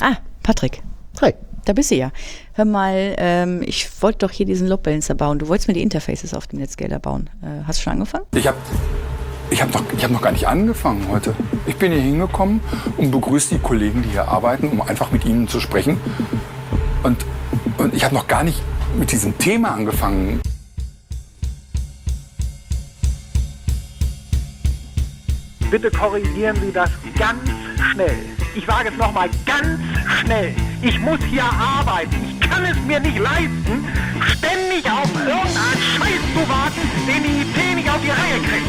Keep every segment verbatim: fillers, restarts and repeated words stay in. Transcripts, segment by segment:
Ah, Patrick. Hi. Da bist du ja. Hör mal, ähm, ich wollte doch hier diesen Load Balancer bauen. Du wolltest mir die Interfaces auf dem Netscaler bauen. Äh, hast du schon angefangen? Ich habe ich hab noch, ich hab noch gar nicht angefangen heute. Ich bin hier hingekommen und begrüße die Kollegen, die hier arbeiten, um einfach mit ihnen zu sprechen. Und, und ich habe noch gar nicht mit diesem Thema angefangen. Bitte korrigieren Sie das ganz schnell. Ich sage es nochmal, ganz schnell. Ich muss hier arbeiten. Ich kann es mir nicht leisten, ständig auf irgendeinen Scheiß zu warten, den die I T nicht auf die Reihe kriegt.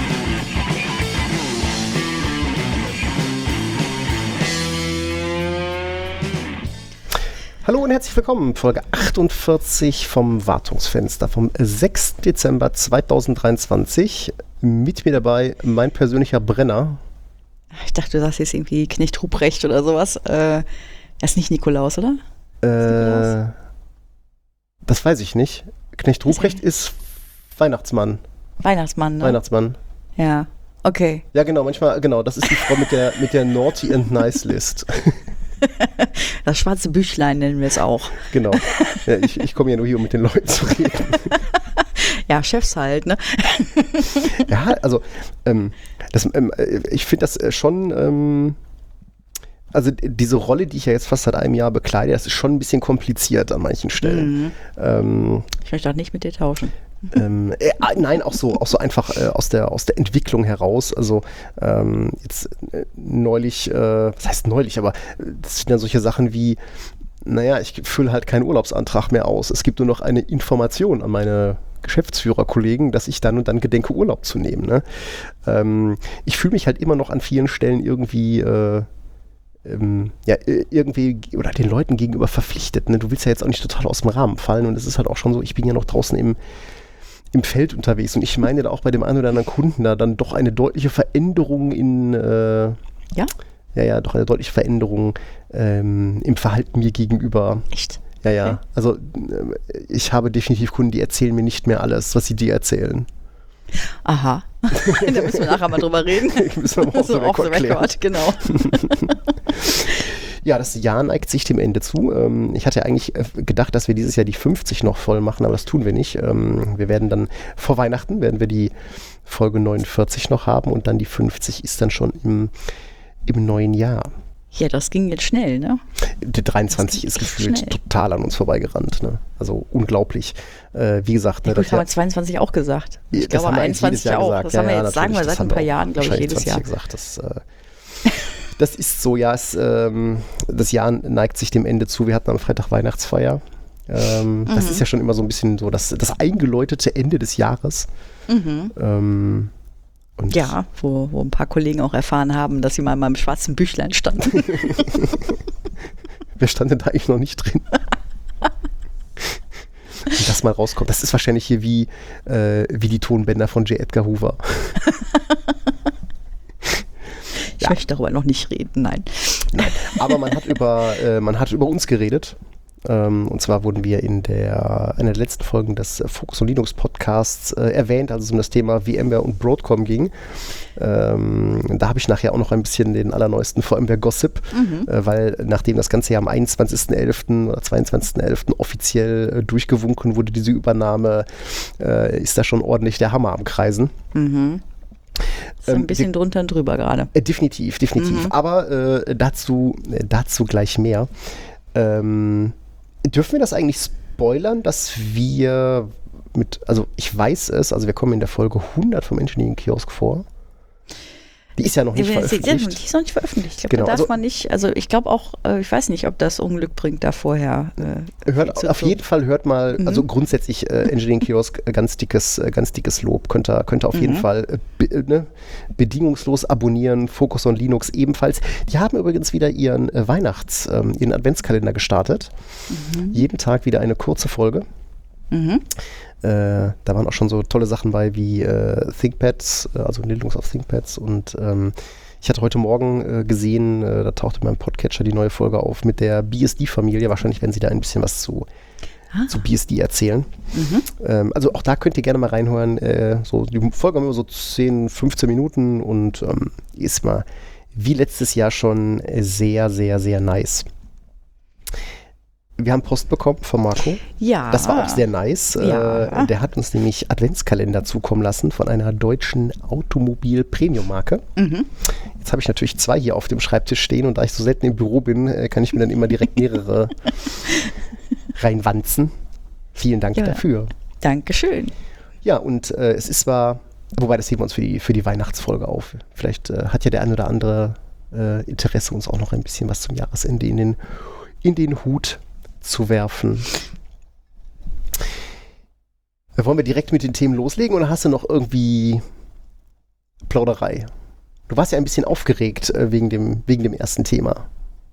Hallo und herzlich willkommen, Folge achtundvierzig vom Wartungsfenster vom sechsten Dezember zweitausenddreiundzwanzig. Mit mir dabei mein persönlicher Brenner. Ich dachte, du sagst jetzt irgendwie Knecht Ruprecht oder sowas. Äh, er ist nicht Nikolaus, oder? Äh, Nikolaus? Das weiß ich nicht. Knecht Ruprecht ist Weihnachtsmann. Weihnachtsmann, ne? Weihnachtsmann. Ja, okay. Ja, genau, manchmal, genau, das ist die Frau mit der, mit der Naughty and Nice List. Das schwarze Büchlein nennen wir es auch. Genau. Ja, ich ich komme ja nur hier, um mit den Leuten zu reden. Ja, Chefs halt, ne? Ja, also, ähm, das, ähm, ich finde das schon, ähm, also diese Rolle, die ich ja jetzt fast seit einem Jahr bekleide, das ist schon ein bisschen kompliziert an manchen Stellen. Mhm. Ähm, Ich möchte auch nicht mit dir tauschen. Ähm, äh, nein, auch so, auch so einfach äh, aus der aus der Entwicklung heraus. Also ähm, jetzt äh, neulich, äh, was heißt neulich, aber das sind ja solche Sachen wie, naja, ich fülle halt keinen Urlaubsantrag mehr aus. Es gibt nur noch eine Information an meine Geschäftsführerkollegen, dass ich dann und dann gedenke, Urlaub zu nehmen. Ne? Ähm, ich fühle mich halt immer noch an vielen Stellen irgendwie äh, Ähm, ja, irgendwie oder den Leuten gegenüber verpflichtet. Ne? Du willst ja jetzt auch nicht total aus dem Rahmen fallen und es ist halt auch schon so, ich bin ja noch draußen im, im Feld unterwegs und ich meine da auch bei dem einen oder anderen Kunden da dann doch eine deutliche Veränderung in äh, Ja? Ja, ja, doch eine deutliche Veränderung ähm, im Verhalten mir gegenüber. Echt? Ja, ja. Okay. Also äh, ich habe definitiv Kunden, die erzählen mir nicht mehr alles, was sie dir erzählen. Aha. Da müssen wir nachher mal drüber reden. Müssen wir mal auf so the off the record klären. record, genau. Ja, das Jahr neigt sich dem Ende zu. Ähm, ich hatte eigentlich gedacht, dass wir dieses Jahr die fünfzig noch voll machen, aber das tun wir nicht. Ähm, wir werden dann vor Weihnachten, werden wir die Folge neunundvierzig noch haben und dann die fünfzig ist dann schon im, im neuen Jahr. Ja, das ging jetzt schnell, ne? Die dreiundzwanzig ist gefühlt schnell. total an uns vorbeigerannt. Ne? Also unglaublich. Äh, wie gesagt, Ja, ne, gut, das haben Jahr- wir zweiundzwanzig auch gesagt. Ich Das glaube haben wir eigentlich jedes einundzwanzig Jahr auch. gesagt. Das Ja, haben wir ja, jetzt, sagen wir natürlich, seit das ein haben paar wir Jahren, glaube ich, wahrscheinlich jedes zwanzig Jahr. gesagt. Das, äh, das ist so, ja, es, ähm, das Jahr neigt sich dem Ende zu. Wir hatten am Freitag Weihnachtsfeier. Ähm, Mhm. Das ist ja schon immer so ein bisschen so das, das eingeläutete Ende des Jahres. Mhm. Ähm, und Ja, wo, wo ein paar Kollegen auch erfahren haben, dass sie mal in meinem schwarzen Büchlein standen. Wer stand denn da eigentlich noch nicht drin? Wenn das mal rauskommt. Das ist wahrscheinlich hier wie, äh, wie die Tonbänder von J. Edgar Hoover. Ich Ja. möchte darüber noch nicht reden, nein. Nein. Aber man hat über, äh, man hat über uns geredet. Ähm, und zwar wurden wir in der, einer der letzten Folgen des äh, Focus on Linux Podcasts äh, erwähnt, als es um das Thema VMware und Broadcom ging. Ähm, da habe ich nachher auch noch ein bisschen den allerneuesten VMware-Gossip, Mhm. äh, weil nachdem das Ganze ja am einundzwanzigsten elften oder zweiundzwanzigsten elften offiziell äh, durchgewunken wurde, diese Übernahme, äh, ist da schon ordentlich der Hammer am Kreisen. Mhm. Ist Ähm, ein bisschen wir- drunter und drüber gerade. Äh, definitiv, definitiv. Mhm. Aber äh, dazu, äh, dazu gleich mehr. Ähm, dürfen wir das eigentlich spoilern, dass wir mit, also ich weiß es, also wir kommen in der Folge hundert vom Engineering Kiosk vor. Die ist ja noch nicht Die, die, die veröffentlicht. ist noch nicht veröffentlicht. Ich glaube, Genau, da darf also- man nicht, also ich glaube auch, äh, ich weiß nicht, ob das Unglück bringt, da vorher. Äh, Hört, zu- auf zu- jeden Fall hört mal, Mhm. also grundsätzlich äh, Engineering Kiosk, äh, ganz dickes, äh, ganz dickes Lob. Könnt ihr, könnt ihr auf jeden Mhm. Fall äh, be, äh, ne, bedingungslos abonnieren. Focus on Linux ebenfalls. Die haben übrigens wieder ihren äh, Weihnachts-, ähm, ihren Adventskalender gestartet. Mhm. Jeden Tag wieder eine kurze Folge. Mhm. Äh, da waren auch schon so tolle Sachen bei wie äh, ThinkPads, äh, also Linux auf ThinkPads und ähm, ich hatte heute Morgen äh, gesehen, äh, da tauchte in meinem Podcatcher die neue Folge auf mit der B S D-Familie. Wahrscheinlich werden sie da ein bisschen was zu, Ah. zu B S D erzählen. Mhm. Ähm, also auch da könnt ihr gerne mal reinhören. Äh, so, die Folge haben immer so zehn, fünfzehn Minuten und ähm, ist mal wie letztes Jahr schon sehr, sehr, sehr nice. Wir haben Post bekommen von Marco. Ja. Das war auch sehr nice. Ja. Äh, der hat uns nämlich Adventskalender zukommen lassen von einer deutschen Automobil-Premium-Marke. Mhm. Jetzt habe ich natürlich zwei hier auf dem Schreibtisch stehen und da ich so selten im Büro bin, äh, kann ich mir dann immer direkt mehrere reinwanzen. Vielen Dank Ja. dafür. Dankeschön. Ja, und äh, es ist zwar, wobei das heben wir uns für die, für die Weihnachtsfolge auf. Vielleicht äh, hat ja der ein oder andere äh, Interesse, uns auch noch ein bisschen was zum Jahresende in den, in den Hut zu werfen. Wollen wir direkt mit den Themen loslegen oder hast du noch irgendwie Plauderei? Du warst ja ein bisschen aufgeregt äh, wegen, dem, wegen dem ersten Thema.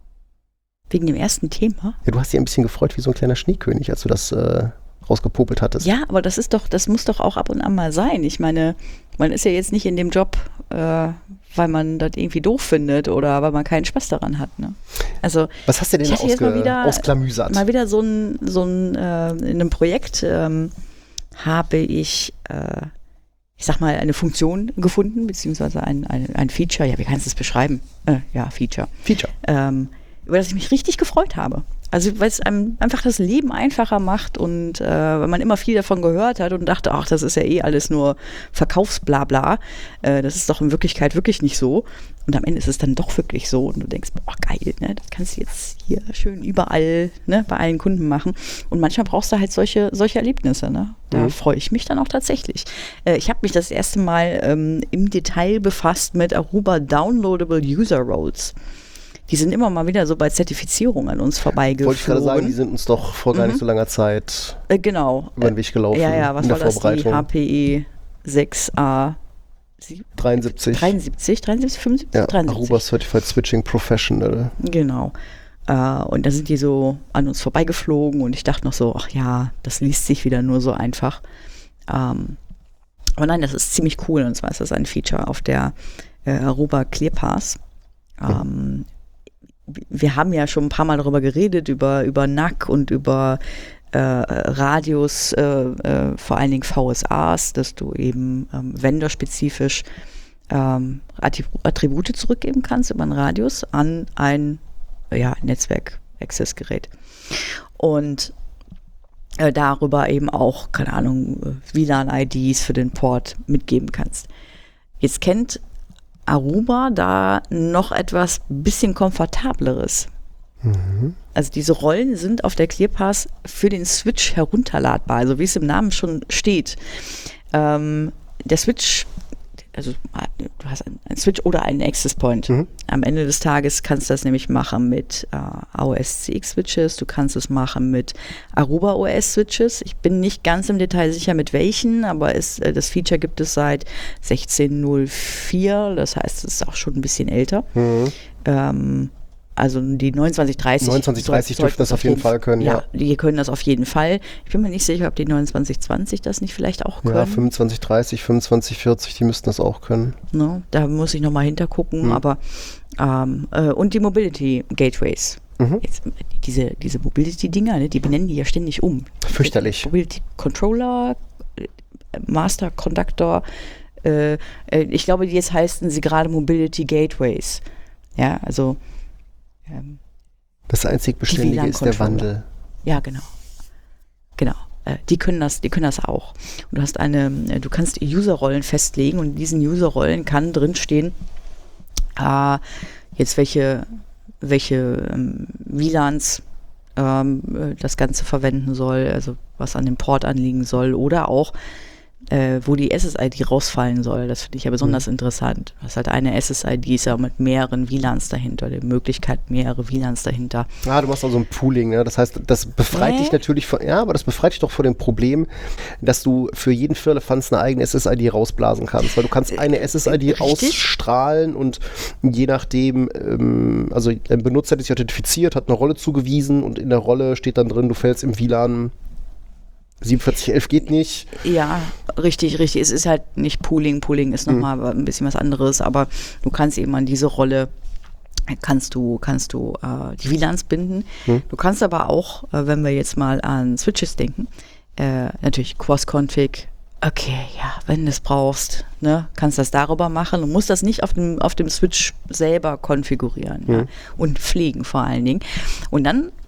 Wegen dem ersten Thema? Ja, du hast dich ein bisschen gefreut wie so ein kleiner Schneekönig, als du das äh, rausgepopelt hattest. Ja, aber das ist doch, das muss doch auch ab und an mal sein. Ich meine, man ist ja jetzt nicht in dem Job, äh, weil man das irgendwie doof findet oder weil man keinen Spaß daran hat. Ne? Also, was hast du denn ich hatte jetzt mal ausge- wieder, ausklamüsert? Mal wieder so ein, so ein äh, in einem Projekt ähm, habe ich, äh, ich sag mal, eine Funktion gefunden, beziehungsweise ein, ein, ein Feature, ja, wie kannst du es beschreiben? Äh, ja, Feature. Feature. Ähm, über das ich mich richtig gefreut habe. Also weil es einem einfach das Leben einfacher macht und äh, weil man immer viel davon gehört hat und dachte, ach, das ist ja eh alles nur Verkaufsblabla. Äh, das ist doch in Wirklichkeit wirklich nicht so. Und am Ende ist es dann doch wirklich so und du denkst, boah, geil, ne? Das kannst du jetzt hier schön überall, ne, bei allen Kunden machen. Und manchmal brauchst du halt solche, solche Erlebnisse, ne? Da Mhm. freue ich mich dann auch tatsächlich. Äh, ich habe mich das erste Mal ähm, im Detail befasst mit Aruba Downloadable User Roles. Die sind immer mal wieder so bei Zertifizierung an uns vorbeigeflogen. Wollte ich gerade sagen, die sind uns doch vor gar Mhm. nicht so langer Zeit Äh, genau. über den Weg gelaufen. Ja, ja, was in der war das? Die Vorbereitung. H P E sechs A dreiundsiebzig. dreiundsiebzig, dreiundsiebzig, fünfundsiebzig, Ja, dreiundsiebzig. Aruba Certified Switching Professional. Genau. Äh, und da sind die so an uns vorbeigeflogen und ich dachte noch so, ach ja, das liest sich wieder nur so einfach. Ähm, aber nein, das ist ziemlich cool und zwar ist das ein Feature auf der äh, Aruba ClearPass. Ähm, wir haben ja schon ein paar Mal darüber geredet, über, über N A C und über äh, Radius, äh, äh, vor allen Dingen V S As, dass du eben ähm, vendor-spezifisch ähm, Attribute zurückgeben kannst über einen Radius an ein ja, Netzwerk-Access-Gerät. Und äh, darüber eben auch, keine Ahnung, W L A N-I Ds für den Port mitgeben kannst. Jetzt kennt Aruba da noch etwas bisschen komfortableres. Mhm. Also diese Rollen sind auf der ClearPass für den Switch herunterladbar, also wie es im Namen schon steht. Ähm, der Switch, also du hast einen, einen Switch oder einen Access Point. Mhm. Am Ende des Tages kannst du das nämlich machen mit äh, A O S C X-Switches, du kannst es machen mit Aruba O S-Switches. Ich bin nicht ganz im Detail sicher mit welchen, aber es, äh, das Feature gibt es seit sechzehn null vier, das heißt, es ist auch schon ein bisschen älter. Mhm. Ähm, also die neunundzwanzig dreißig. neunundzwanzig dreißig dürften das auf jeden Fall können, ja. Ja, die können das auf jeden Fall. Ich bin mir nicht sicher, ob die neunundzwanzig zwanzig das nicht vielleicht auch können. Ja, fünfundzwanzig dreißig, fünfundzwanzig vierzig, die müssten das auch können. Ne, da muss ich nochmal hintergucken, Mhm. aber ähm, äh, und die Mobility Gateways. Mhm. Jetzt, diese, diese Mobility-Dinger, ne, die benennen die ja ständig um. Fürchterlich. Mobility Controller, äh, Master Conductor, äh, äh, ich glaube, jetzt heißen sie gerade Mobility Gateways. Ja, also ähm, Das einzig Beständige ist der Wandel. ja, genau. Genau. Äh, die können das, die können das auch. Und du hast eine, äh, du kannst User-Rollen festlegen und in diesen User-Rollen kann drinstehen, äh, jetzt welche, welche ähm, W L A Ns ähm, äh, das Ganze verwenden soll, also was an dem Port anliegen soll oder auch äh, wo die S S I D rausfallen soll. Das finde ich ja besonders mhm. interessant. Das ist halt eine S S I D ist ja mit mehreren W L A Ns dahinter, die Möglichkeit mehrere W L A Ns dahinter. Ah, du machst also ein Pooling, ne? Das heißt, das befreit Nee. dich natürlich von, ja, aber das befreit dich doch vor dem Problem, dass du für jeden Firlefanz eine eigene S S I D rausblasen kannst, weil du kannst eine S S I D Richtig. ausstrahlen und je nachdem, ähm, also ein Benutzer, der sich authentifiziert, hat eine Rolle zugewiesen und in der Rolle steht dann drin, du fällst im W L A N siebenundvierzig elf geht nicht. Ja, richtig, richtig. Es ist halt nicht Pooling. Pooling ist nochmal Mhm. ein bisschen was anderes, aber du kannst eben an diese Rolle kannst du, kannst du äh, die W L A Ns binden. Mhm. Du kannst aber auch, äh, wenn wir jetzt mal an Switches denken, äh, natürlich Cross-Config, okay, ja, wenn du es brauchst, ne, kannst das darüber machen. Du musst das nicht auf dem, auf dem Switch selber konfigurieren ja, Mhm. und pflegen vor allen Dingen. Und dann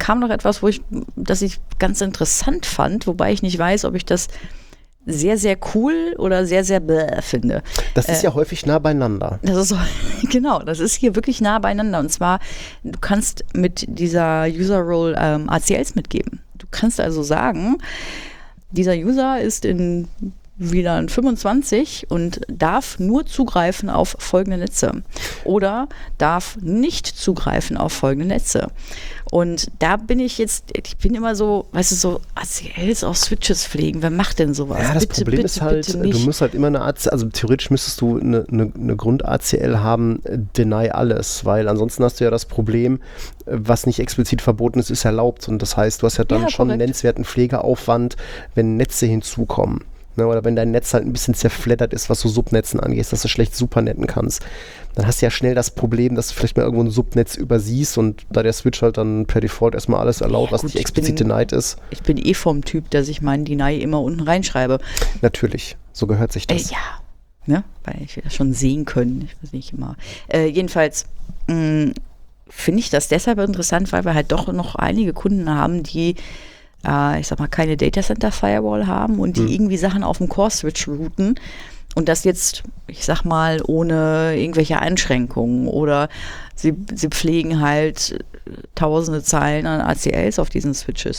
kam noch etwas, wo ich, das ich ganz interessant fand, wobei ich nicht weiß, ob ich das sehr, sehr cool oder sehr, sehr bäh finde. Das ist äh, ja häufig nah beieinander. Das ist so, genau, das ist hier wirklich nah beieinander. Und zwar, du kannst mit dieser User Role ähm, A C Ls mitgeben. Du kannst also sagen, dieser User ist in W L A N fünfundzwanzig und darf nur zugreifen auf folgende Netze oder darf nicht zugreifen auf folgende Netze. Und da bin ich jetzt, ich bin immer so, weißt du, so A C Ls auf Switches pflegen, wer macht denn sowas? Ja, das bitte, Problem bitte, ist halt, bitte nicht. du musst halt immer eine A C L, also theoretisch müsstest du eine, eine, eine Grund-A C L haben, deny alles, weil ansonsten hast du ja das Problem, was nicht explizit verboten ist, ist erlaubt. Und das heißt, du hast ja dann Ja, schon einen korrekt. nennenswerten Pflegeaufwand, wenn Netze hinzukommen. Ne, oder wenn dein Netz halt ein bisschen zerfleddert ist, was so Subnetzen angeht, dass du schlecht supernetten kannst, dann hast du ja schnell das Problem, dass du vielleicht mal irgendwo ein Subnetz übersiehst und da der Switch halt dann per Default erstmal alles erlaubt, Ja, was gut, nicht ich explizit bin- denied ist. Ich bin eh vom Typ, dass ich meinen Deny immer unten reinschreibe. Natürlich, so gehört sich Äh, das. ja, ne? Weil ich will das schon sehen können. Ich weiß nicht immer. Äh, jedenfalls mh, finde ich das deshalb interessant, weil wir halt doch noch einige Kunden haben, die, äh, ich sag mal, keine Data Center Firewall haben und die Hm. irgendwie Sachen auf dem Core Switch routen. Und das jetzt, ich sag mal, ohne irgendwelche Einschränkungen. Oder sie, sie pflegen halt tausende Zeilen an A C Ls auf diesen Switches.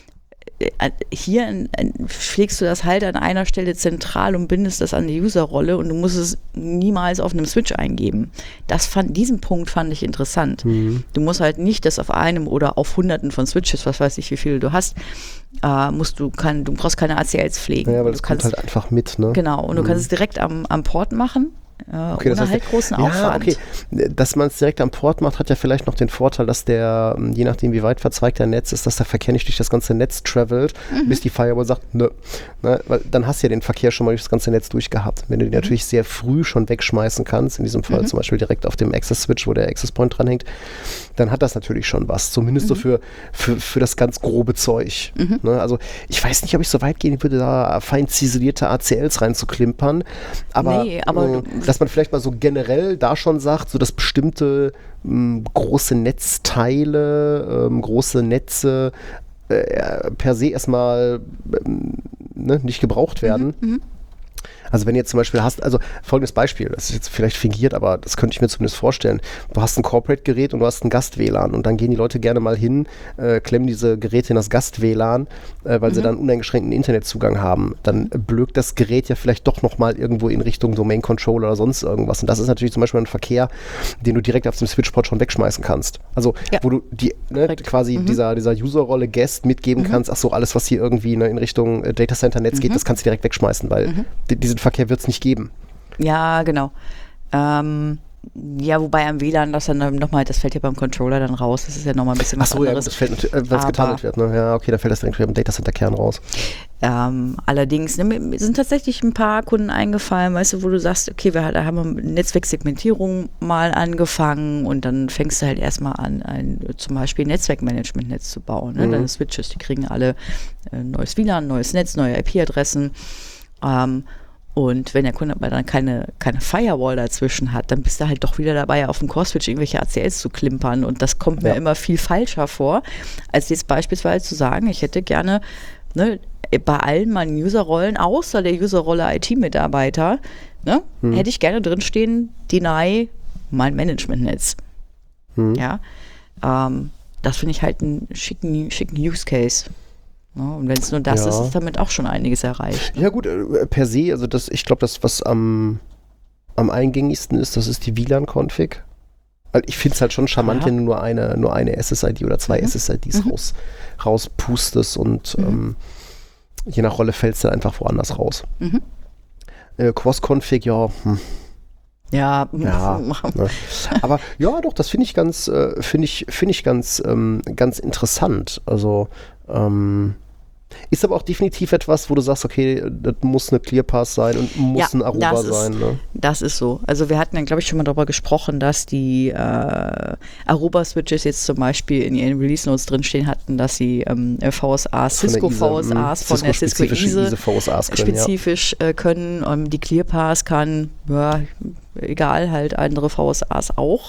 Äh, Hier in, in, pflegst du das halt an einer Stelle zentral und bindest das an die User-Rolle und du musst es niemals auf einem Switch eingeben. Das fand, diesen Punkt fand ich interessant. Mhm. Du musst halt nicht das auf einem oder auf hunderten von Switches, was weiß ich, wie viele du hast, äh, musst du, kann, du brauchst keine A C Ls pflegen. Ja, weil du das kommt halt einfach mit, ne? Genau, und du Mhm. kannst es direkt am, am Port machen. Äh, Okay, das ohne heißt, halt großen ja, Aufwand. okay. Dass man es direkt am Port macht, hat ja vielleicht noch den Vorteil, dass der, je nachdem wie weit verzweigt dein Netz ist, dass der Verkehr nicht durch das ganze Netz travelt, Mhm. bis die Firewall sagt, nö. Ne? Weil dann hast du ja den Verkehr schon mal durch das ganze Netz durchgehabt. Wenn du den Mhm. natürlich sehr früh schon wegschmeißen kannst, in diesem Fall Mhm. zum Beispiel direkt auf dem Access-Switch, wo der Access-Point dranhängt, dann hat das natürlich schon was. Zumindest so Mhm. für, für, für das ganz grobe Zeug. Mhm. Ne? Also ich weiß nicht, ob ich so weit gehen würde, da fein ziselierte A C Ls reinzuklimpern, aber, Nee, aber äh, du- dass man vielleicht mal so generell da schon sagt, so dass bestimmte mh, große Netzteile, ähm, große Netze äh, per se erstmal ähm, ne, nicht gebraucht werden. Mhm. Also wenn du jetzt zum Beispiel hast, also folgendes Beispiel, das ist jetzt vielleicht fingiert, aber das könnte ich mir zumindest vorstellen. Du hast ein Corporate-Gerät und du hast ein Gast-W L A N und dann gehen die Leute gerne mal hin, äh, klemmen diese Geräte in das Gast-W L A N, äh, weil Mhm. sie dann uneingeschränkten Internetzugang haben. Dann blökt das Gerät ja vielleicht doch nochmal irgendwo in Richtung Domain-Controller oder sonst irgendwas. Und das ist natürlich zum Beispiel ein Verkehr, den du direkt auf dem Switchport schon wegschmeißen kannst. Also Ja. wo du die ne, Korrekt. quasi Mhm. dieser, dieser User-Rolle Guest mitgeben Mhm. kannst, ach so, alles was hier irgendwie ne, in Richtung äh, Data Center-Netz geht, Mhm. das kannst du direkt wegschmeißen, weil Mhm. di- diesen Verkehr wird es nicht geben. Ja, genau. Ähm, ja, wobei am W L A N das dann nochmal, das fällt ja beim Controller dann raus. Das ist ja nochmal ein bisschen was Achso, ja, anderes. das fällt natürlich, äh, wenn es Aber- getunnelt wird. Ne? Ja, okay, dann fällt das direkt wieder im Datacenter-Kern raus. Ähm, allerdings ne, mir sind tatsächlich ein paar Kunden eingefallen, weißt du, wo du sagst, okay, wir da haben wir mit Netzwerksegmentierung mal angefangen und dann fängst du halt erstmal an, ein zum Beispiel Netzwerkmanagementnetz zu bauen. Ne? Mhm. Deine Switches, die kriegen alle äh, neues W L A N, neues Netz, neue I P-Adressen. Ähm, Und wenn der Kunde aber dann keine, keine Firewall dazwischen hat, dann bist du halt doch wieder dabei, auf dem Core-Switch irgendwelche A C Ls zu klimpern. Und das kommt mir Ja. immer viel falscher vor, als jetzt beispielsweise zu sagen, ich hätte gerne ne, bei allen meinen User-Rollen, außer der User-Rolle I T-Mitarbeiter, ne, Hm. hätte ich gerne drinstehen, deny mein Management-Netz. Hm. Ja, ähm, das finde ich halt einen schicken, schicken Use-Case. Ja, und wenn es nur das Ja. ist, ist damit auch schon einiges erreicht. Ja gut, äh, per se, also das, ich glaube, das, was am, am eingängigsten ist, das ist die W L A N-Config. Weil ich finde es halt schon charmant, Ja. wenn du nur eine, nur eine S S I D oder zwei Mhm. S S I Ds Mhm. raus, rauspustest und Mhm. ähm, je nach Rolle fällst du einfach woanders raus. Mhm. Äh, Cross-Config, ja, hm, Ja, ja. ne. Aber ja, doch, das finde ich ganz, äh, finde ich, finde ich ganz, ähm, ganz interessant. Also ähm, ist aber auch definitiv etwas, wo du sagst, okay, das muss eine ClearPass sein und muss Ja, ein Aruba das ist- sein. Ne? Das ist so. Also wir hatten ja, glaube ich, schon mal darüber gesprochen, dass die äh, Aruba-Switches jetzt zum Beispiel in ihren Release-Notes drinstehen hatten, dass sie ähm, V S A, Von der Cisco I S A, V S As mh, von der Cisco Cisco-spezifische I S A I S A V S As können, ja. spezifisch äh, können. Ähm, die ClearPass kann, ja, egal, halt andere V S As auch.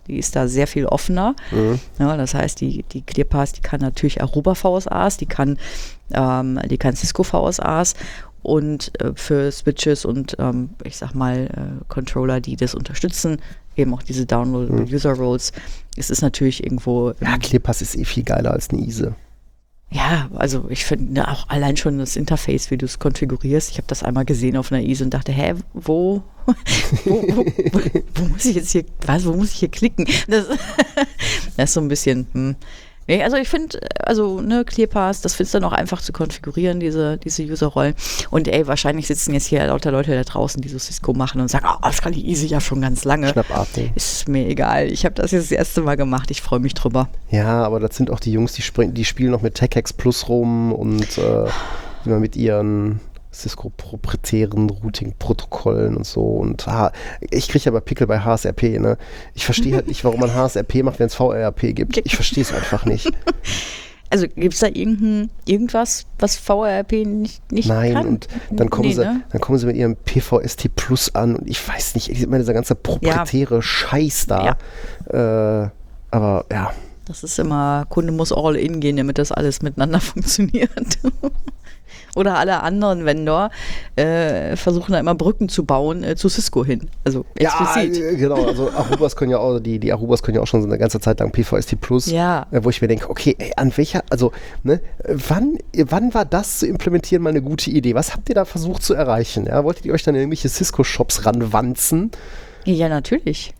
Die ist da sehr viel offener. Mhm. Ja, das heißt, die, die ClearPass, die kann natürlich Aruba V S As, die kann, ähm, die kann Cisco V S As und äh, für Switches und ähm, ich sag mal äh, Controller, die das unterstützen, eben auch diese Downloadable mhm. User Roles. Es ist natürlich irgendwo. Ja, ClearPass ist eh viel geiler als eine I S E. Ja, also ich finde auch allein schon das Interface, wie du es konfigurierst. Ich habe das einmal gesehen auf einer I S E und dachte, hä, wo, wo, wo, wo, wo muss ich jetzt hier, was, wo muss ich hier klicken? Das, das ist so ein bisschen, hm. Nee, also ich finde, also ne, ClearPass, das findest du dann auch einfach zu konfigurieren, diese, diese User-Rollen. Und ey, wahrscheinlich sitzen jetzt hier lauter Leute da draußen, die so Cisco machen und sagen, oh, das kann die I S E ja schon ganz lange. Schnappatmung. Ist mir egal. Ich habe das jetzt das erste Mal gemacht. Ich freue mich drüber. Ja, aber das sind auch die Jungs, die, spring, die spielen noch mit TechX Plus rum und äh, immer mit ihren Cisco-proprietären Routing-Protokollen und so. Und ha, ich kriege aber Pickel bei H S R P. Ne? Ich verstehe halt nicht, warum man H S R P macht, wenn es V R R P gibt. Ich verstehe es einfach nicht. Also gibt es da irgendein, irgendwas, was V R R P nicht, nicht Nein, kann? Nein, und dann kommen, nee, sie, ne? dann kommen sie mit ihrem P V S T Plus an und ich weiß nicht, ich meine, dieser ganze proprietäre ja. Scheiß da. Ja. Äh, aber ja. Das ist immer, Kunde muss all in gehen, damit das alles miteinander funktioniert. Oder alle anderen Vendor äh, versuchen da immer Brücken zu bauen äh, zu Cisco hin. Also explizit. Ja, genau. Also Arubas können ja auch, die, die Arubas können ja auch schon so eine ganze Zeit lang P V S T Plus, ja. äh, wo ich mir denke, okay, ey, an welcher, also, ne, wann, wann war das zu implementieren mal eine gute Idee? Was habt ihr da versucht zu erreichen? Ja? Wolltet ihr euch dann in irgendwelche Cisco-Shops ranwanzen? Ja, natürlich.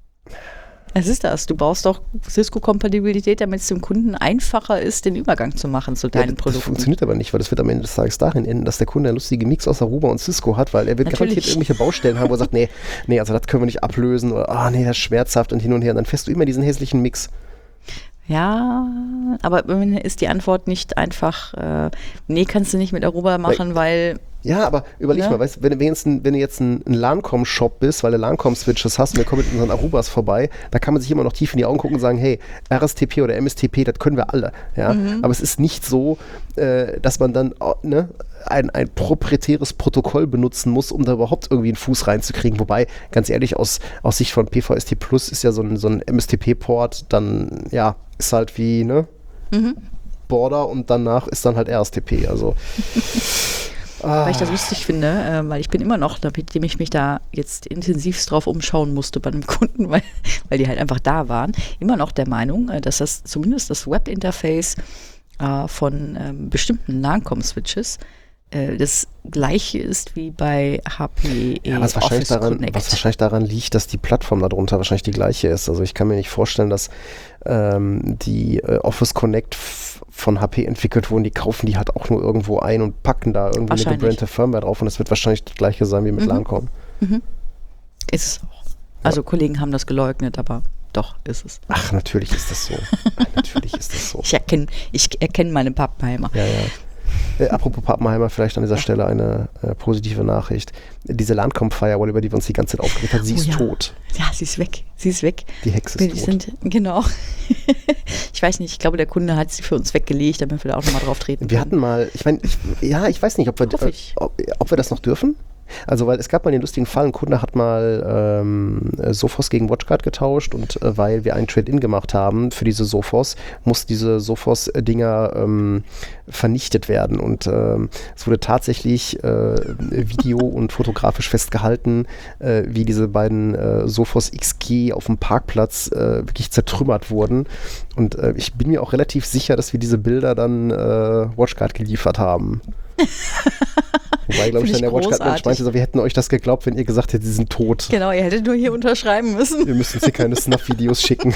Es ist das. Du brauchst doch Cisco-Kompatibilität, damit es dem Kunden einfacher ist, den Übergang zu machen zu deinen ja, das, Produkten. Das funktioniert aber nicht, weil das wird am Ende des Tages darin enden, dass der Kunde einen lustigen Mix aus Aruba und Cisco hat, weil er wird Natürlich. garantiert irgendwelche Baustellen haben, wo er sagt, nee, nee, also das können wir nicht ablösen oder ah, nee, das ist schmerzhaft und hin und her. Und dann fährst du immer diesen hässlichen Mix. Ja, aber ist die Antwort nicht einfach, äh, nee, kannst du nicht mit Aruba machen, weil... Ja, aber überleg ne? mal, weißt, wenn, wenn, jetzt ein, wenn du jetzt ein, ein LANCOM-Shop bist, weil du LANCOM-Switches hast und wir kommen mit unseren Arubas vorbei, da kann man sich immer noch tief in die Augen gucken und sagen, hey, R S T P oder M S T P, das können wir alle. Ja? Mhm. Aber es ist nicht so, äh, dass man dann ne, ein, ein proprietäres Protokoll benutzen muss, um da überhaupt irgendwie einen Fuß reinzukriegen. Wobei, ganz ehrlich, aus, aus Sicht von P V S T Plus ist ja so ein, so ein M S T P-Port dann, ja, ist halt wie, ne? Mhm. Border und danach ist dann halt R S T P. Also weil ich das lustig finde, äh, weil ich bin immer noch, nachdem ich mich da jetzt intensivst drauf umschauen musste bei einem Kunden, weil, weil die halt einfach da waren, immer noch der Meinung, äh, dass das zumindest das Webinterface äh, von ähm, bestimmten LANCOM-Switches äh, das gleiche ist wie bei H P E ja, was wahrscheinlich Office daran, Connect. was wahrscheinlich daran liegt, dass die Plattform darunter wahrscheinlich die gleiche ist. Also ich kann mir nicht vorstellen, dass ähm, die äh, Office Connect von H P entwickelt wurden, die kaufen die halt auch nur irgendwo ein und packen da irgendwie eine gebrandete Firmware drauf und das wird wahrscheinlich das gleiche sein wie mit mhm. LANCOM. Mhm. Ist es auch. Also ja. Kollegen haben das geleugnet, aber doch ist es. Ach, natürlich ist das so. Ach, natürlich ist das so. Ich erkenne ich erkenn meine Pappenheimer. Ja, ja. Äh, apropos Pappenheimer, vielleicht an dieser Stelle eine äh, positive Nachricht. Diese LANCOM-Firewall, über die wir uns die ganze Zeit aufgeregt haben, sie oh, ist ja. tot. Ja, sie ist weg. Sie ist weg. Die Hexe wir ist tot. Sind, genau. Ich weiß nicht, ich glaube, der Kunde hat sie für uns weggelegt, damit wir da auch nochmal drauf treten Wir können. hatten mal, ich meine, ja, ich weiß nicht, ob wir, äh, ob, ob wir das noch dürfen. Also, weil es gab mal den lustigen Fall, ein Kunde hat mal ähm, Sophos gegen WatchGuard getauscht und äh, weil wir einen Trade-In gemacht haben für diese Sophos, mussten diese Sophos-Dinger ähm, vernichtet werden und ähm, es wurde tatsächlich äh, Video und fotografisch festgehalten, äh, wie diese beiden äh, Sophos X G auf dem Parkplatz äh, wirklich zertrümmert wurden und äh, ich bin mir auch relativ sicher, dass wir diese Bilder dann äh, WatchGuard geliefert haben. Wobei, glaube ich, dann der WatchGuard-Mensch meinte, so, wir hätten euch das geglaubt, wenn ihr gesagt hättet, sie sind tot. Genau, ihr hättet nur hier unterschreiben müssen. Wir müssen uns hier keine Snuff-Videos schicken.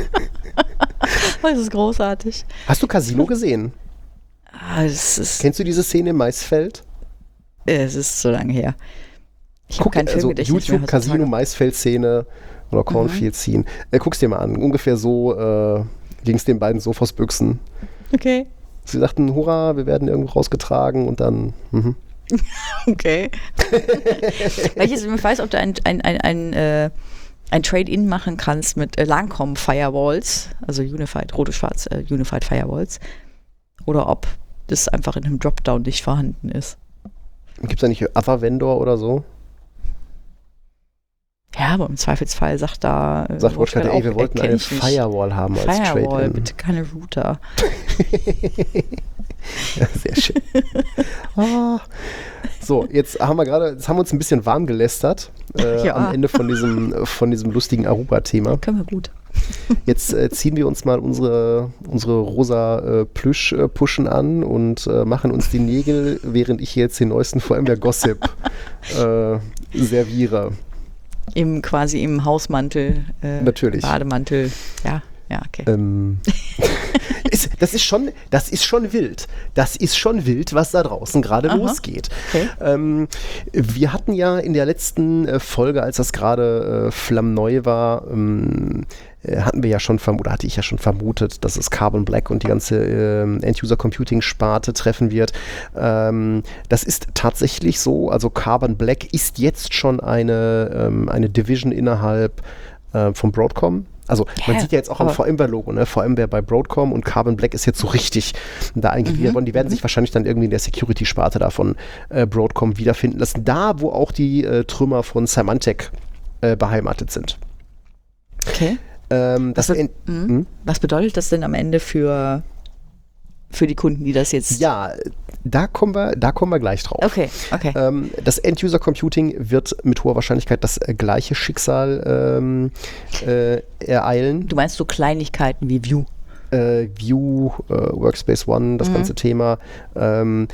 Das ist großartig. Hast du Casino gesehen? Ah, das ist Kennst du diese Szene im Maisfeld? Es ist so lange her. Ich habe kein also Filmgedächtnis YouTube, mehr Casino, Maisfeld-Szene oder Cornfield-Scene. Mhm. Äh, guck's dir mal an. Ungefähr so äh, ging es den beiden Sophos-Büchsen. Okay. Sie sagten, hurra, wir werden irgendwo rausgetragen und dann, mhm. Okay. Weil ich jetzt nicht weiß, ob du ein, ein, ein, ein, äh, ein Trade-In machen kannst mit äh, LANCOM Firewalls, also Unified, rote-schwarz äh, Unified Firewalls, oder ob das einfach in einem Dropdown nicht vorhanden ist. Gibt es da nicht Other Vendor oder so? Ja, aber im Zweifelsfall sagt da äh, Sagt WatchGuard, ey, wir wollten eine Firewall Firewall haben als Firewall, Trade-in. bitte keine Router. Ja, sehr schön. Ah. So, jetzt haben wir gerade, jetzt haben wir uns ein bisschen warm gelästert äh, Ja. am Ende von diesem, von diesem lustigen Aruba-Thema. Können wir gut. Jetzt äh, ziehen wir uns mal unsere, unsere rosa äh, Plüsch-Puschen an und äh, machen uns die Nägel, während ich jetzt den neuesten V M-Ware Gossip äh, serviere. Im, quasi im Hausmantel, äh, Natürlich. Bademantel, ja, ja, okay. Ähm, ist, das, ist schon, das ist schon wild. Das ist schon wild, was da draußen gerade Aha. losgeht. Okay. Ähm, wir hatten ja in der letzten äh, Folge, als das gerade äh, flammneu war, ähm, äh, hatten wir ja schon vermutet, oder hatte ich ja schon vermutet, dass es Carbon Black und die ganze äh, End-User-Computing-Sparte treffen wird. Ähm, das ist tatsächlich so. Also Carbon Black ist jetzt schon eine, ähm, eine Division innerhalb äh, von Broadcom. Also man Ja, sieht ja jetzt auch am aber- VMware-Logo, ne? VMware bei Broadcom und Carbon Black ist jetzt so richtig da eingegliedert worden. Die werden sich wahrscheinlich dann irgendwie in der Security-Sparte davon äh, Broadcom wiederfinden lassen. Da, wo auch die äh, Trümmer von Symantec äh, beheimatet sind. Okay. Ähm, das Was, en- be- mhm. Hm? Was bedeutet das denn am Ende für, für die Kunden, die das jetzt... Ja, da kommen wir, da kommen wir gleich drauf. Okay, okay. Ähm, das End-User-Computing wird mit hoher Wahrscheinlichkeit das äh, gleiche Schicksal ähm, äh, ereilen. Du meinst so Kleinigkeiten wie View? Äh, View, äh, Workspace ONE, das Mhm. ganze Thema. Ähm,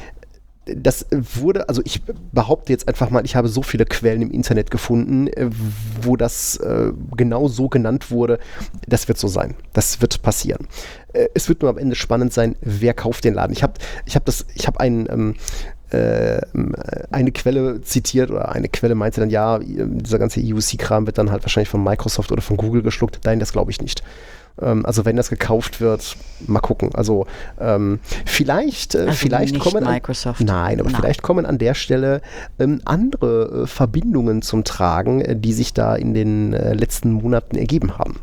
das wurde, also ich behaupte jetzt einfach mal, ich habe so viele Quellen im Internet gefunden, äh, wo das äh, genau so genannt wurde. Das wird so sein. Das wird passieren. Äh, es wird nur am Ende spannend sein, wer kauft den Laden. Ich habe ich hab das, ich habe einen ähm, äh, eine Quelle zitiert oder eine Quelle meinte dann, ja, dieser ganze E U C-Kram wird dann halt wahrscheinlich von Microsoft oder von Google geschluckt. Nein, das glaube ich nicht. Ähm, also wenn das gekauft wird, mal gucken. Also ähm, vielleicht, äh, Also vielleicht nicht kommen an, Microsoft. nein, aber Nein. vielleicht kommen an der Stelle ähm, andere äh, Verbindungen zum Tragen, äh, die sich da in den äh, letzten Monaten ergeben haben.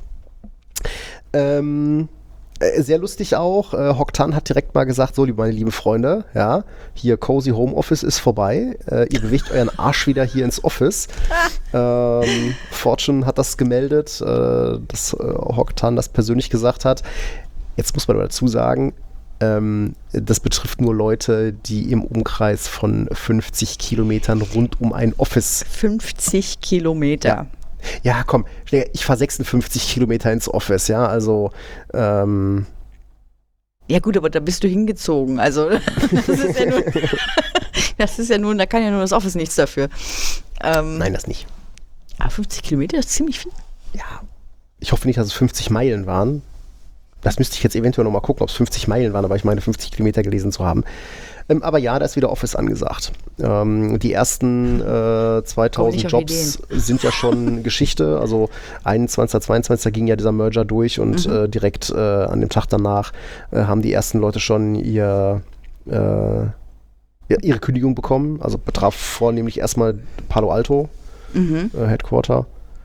Ähm, äh, sehr lustig auch, äh, Hoktan hat direkt mal gesagt, so, liebe, meine lieben Freunde, ja, hier Cozy Homeoffice ist vorbei, äh, ihr bewegt euren Arsch wieder hier ins Office. ähm, Fortune hat das gemeldet, äh, dass äh, Hoktan das persönlich gesagt hat. Jetzt muss man aber dazu sagen, ähm, das betrifft nur Leute, die im Umkreis von fünfzig Kilometern rund um ein Office. fünfzig Kilometer. Ja, komm, ich fahre sechsundfünfzig Kilometer ins Office, ja, also ähm, Ja gut, aber da bist du hingezogen. Also das ist ja nur, das ist ja nur, da kann ja nur das Office nichts dafür. Ähm, nein, das nicht. Aber fünfzig Kilometer ist ziemlich viel. Ja, ich hoffe nicht, dass es fünfzig Meilen waren. Das müsste ich jetzt eventuell nochmal gucken, ob es fünfzig Meilen waren, aber ich meine fünfzig Kilometer gelesen zu haben. Ähm, aber ja, da ist wieder Office angesagt. Ähm, die ersten äh, zweitausend auf Jobs sind ja schon Geschichte. Also einundzwanziger, zweiundzwanziger ging ja dieser Merger durch und Mhm. äh, direkt äh, an dem Tag danach äh, haben die ersten Leute schon ihr, äh, ja, ihre Kündigung bekommen. Also betraf vornehmlich erstmal Palo Alto, Mhm. äh, Headquarter.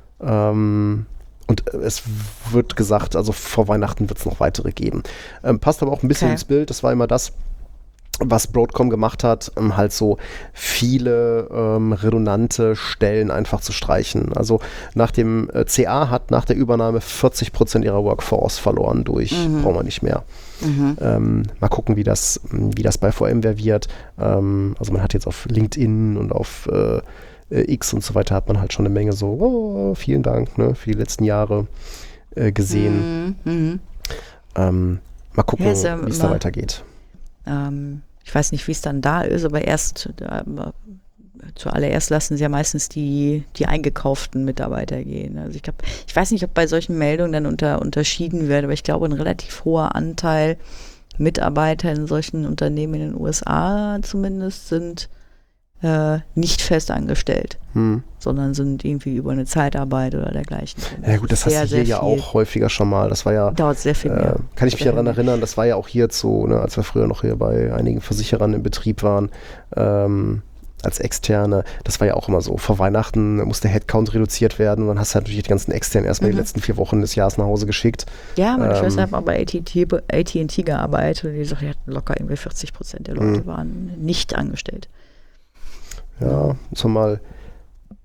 Ähm, Und äh, es wird gesagt, also vor Weihnachten wird es noch weitere geben. Ähm, passt aber auch ein bisschen Okay. ins Bild. Das war immer das, was Broadcom gemacht hat, ähm, halt so viele ähm, redundante Stellen einfach zu streichen. Also nach dem äh, C A hat nach der Übernahme vierzig Prozent ihrer Workforce verloren durch, Mhm. brauchen wir nicht mehr. Mhm. Ähm, mal gucken, wie das, wie das bei VMware wird. Ähm, also man hat jetzt auf LinkedIn und auf äh, äh, X und so weiter hat man halt schon eine Menge so, oh, vielen Dank, ne, für die letzten Jahre äh, gesehen. Mhm. Mhm. Ähm, mal gucken, Ja, ist ja wie es da immer- weitergeht. Ähm, ich weiß nicht, wie es dann da ist, aber erst äh, zuallererst lassen sie ja meistens die, die eingekauften Mitarbeiter gehen. Also ich glaube, ich weiß nicht, ob bei solchen Meldungen dann unter, unterschieden wird, aber ich glaube, ein relativ hoher Anteil Mitarbeiter in solchen Unternehmen in den U S A zumindest sind äh, nicht fest angestellt, Hm. sondern sind irgendwie über eine Zeitarbeit oder dergleichen. Ja gut, das Sehr, hast du hier sehr ja viel. auch häufiger schon mal. Das war ja, Dauert sehr viel äh, mehr. kann ich mich Sehr daran viel mehr. erinnern, das war ja auch hier so, ne, als wir früher noch hier bei einigen Versicherern im Betrieb waren, ähm, als Externe, das war ja auch immer so. Vor Weihnachten musste der Headcount reduziert werden und dann hast du halt natürlich die ganzen Externen erstmal Mhm. die letzten vier Wochen des Jahres nach Hause geschickt. Ja, meine Ähm, Schwester hat mal bei A T und T, A T und T gearbeitet und die sagt, die hatten locker irgendwie vierzig Prozent der Leute Mhm. waren nicht angestellt. Ja, muss man mal,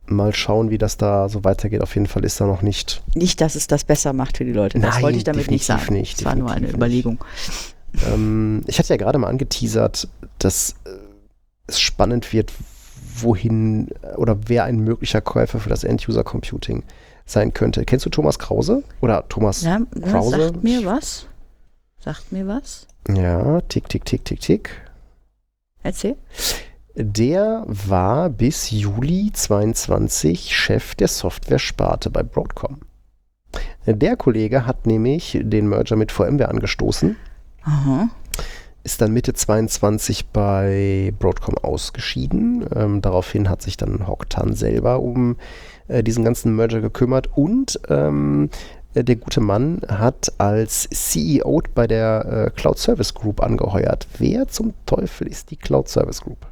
mal schauen, wie das da so weitergeht. Auf jeden Fall ist da noch nicht... Nicht, dass es das besser macht für die Leute. Das Nein, wollte ich damit nicht definitiv sagen. nicht, Das war nur eine definitiv Überlegung. Ähm, ich hatte ja gerade mal angeteasert, dass äh, es spannend wird, wohin äh, oder wer ein möglicher Käufer für das End-User-Computing sein könnte. Kennst du Thomas Krause? Oder Thomas Ja, Krause? sagt mir was. Sagt mir was. Ja, tick, tick, tick, tick, tick. Erzähl. Der war bis Juli zweiundzwanzig Chef der Software-Sparte bei Broadcom. Der Kollege hat nämlich den Merger mit VMware angestoßen, Aha. ist dann Mitte zweiundzwanzig bei Broadcom ausgeschieden. Ähm, daraufhin hat sich dann Hock Tan selber um äh, diesen ganzen Merger gekümmert und ähm, der gute Mann hat als C E O bei der äh, Cloud Service Group angeheuert. Wer zum Teufel ist die Cloud Service Group?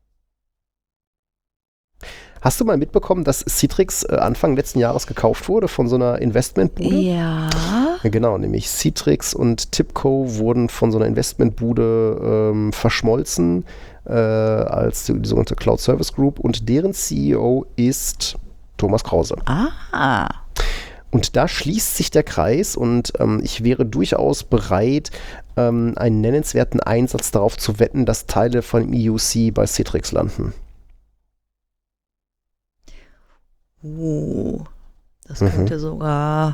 Hast du mal mitbekommen, dass Citrix äh, Anfang letzten Jahres gekauft wurde von so einer Investmentbude? Ja. Ja, genau, nämlich Citrix und TIBCO wurden von so einer Investmentbude ähm, verschmolzen äh, als die, die sogenannte Cloud Service Group und deren C E O ist Thomas Krause. Ah. Und da schließt sich der Kreis und ähm, ich wäre durchaus bereit, ähm, einen nennenswerten Einsatz darauf zu wetten, dass Teile von E U C bei Citrix landen. Oh, das Mhm. könnte sogar,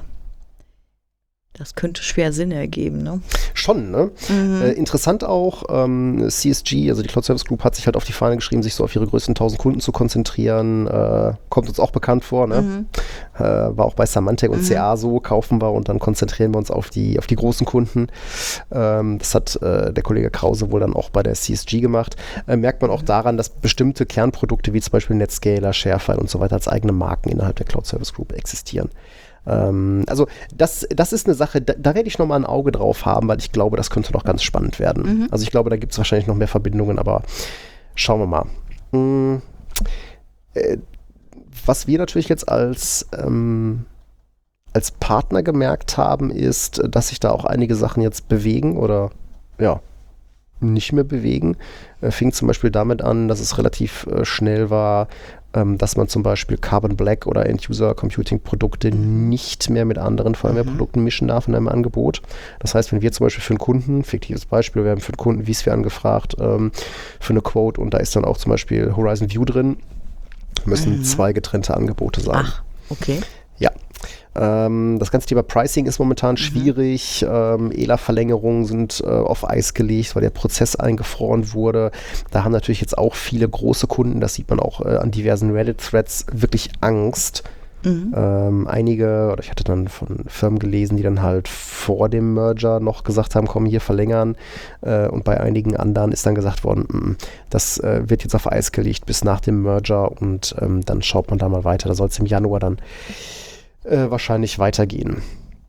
das könnte schwer Sinn ergeben, ne? Schon, ne? Mhm. Äh, interessant auch, ähm, C S G, also die Cloud Service Group, hat sich halt auf die Fahne geschrieben, sich so auf ihre größten tausend Kunden zu konzentrieren. Äh, kommt uns auch bekannt vor, ne? Mhm. Äh, war auch bei Symantec und Mhm. C A so, kaufen wir und dann konzentrieren wir uns auf die, auf die großen Kunden. Ähm, das hat äh, der Kollege Krause wohl dann auch bei der C S G gemacht. Äh, merkt man auch daran, dass bestimmte Kernprodukte wie zum Beispiel Netscaler, ShareFile und so weiter als eigene Marken innerhalb der Cloud Service Group existieren. Ähm, also das, das ist eine Sache, da, da werde ich nochmal ein Auge drauf haben, weil ich glaube, das könnte noch ganz spannend werden. Mhm. Also ich glaube, da gibt es wahrscheinlich noch mehr Verbindungen, aber schauen wir mal. Mhm. Äh, was wir natürlich jetzt als, ähm, als Partner gemerkt haben, ist, dass sich da auch einige Sachen jetzt bewegen oder ja, nicht mehr bewegen. Äh, fing zum Beispiel damit an, dass es relativ äh, schnell war, ähm, dass man zum Beispiel Carbon Black oder End-User-Computing-Produkte nicht mehr mit anderen VMware-Produkten mischen darf in einem Angebot. Das heißt, wenn wir zum Beispiel für einen Kunden, fiktives Beispiel, wir haben für einen Kunden vSphere angefragt, ähm, für eine Quote und da ist dann auch zum Beispiel Horizon View drin, müssen Mhm. zwei getrennte Angebote sein. Ach, okay. Ja. Ähm, das ganze Thema Pricing ist momentan schwierig. Ähm, E L A-Verlängerungen sind äh, auf Eis gelegt, weil der Prozess eingefroren wurde. Da haben natürlich jetzt auch viele große Kunden, das sieht man auch äh, an diversen Reddit-Threads, wirklich Angst. Mhm. Ähm, einige, oder ich hatte dann von Firmen gelesen, die dann halt vor dem Merger noch gesagt haben, komm hier verlängern. Äh, und bei einigen anderen ist dann gesagt worden, m, das äh, wird jetzt auf Eis gelegt bis nach dem Merger und ähm, dann schaut man da mal weiter. Da soll es im Januar dann Äh, wahrscheinlich weitergehen.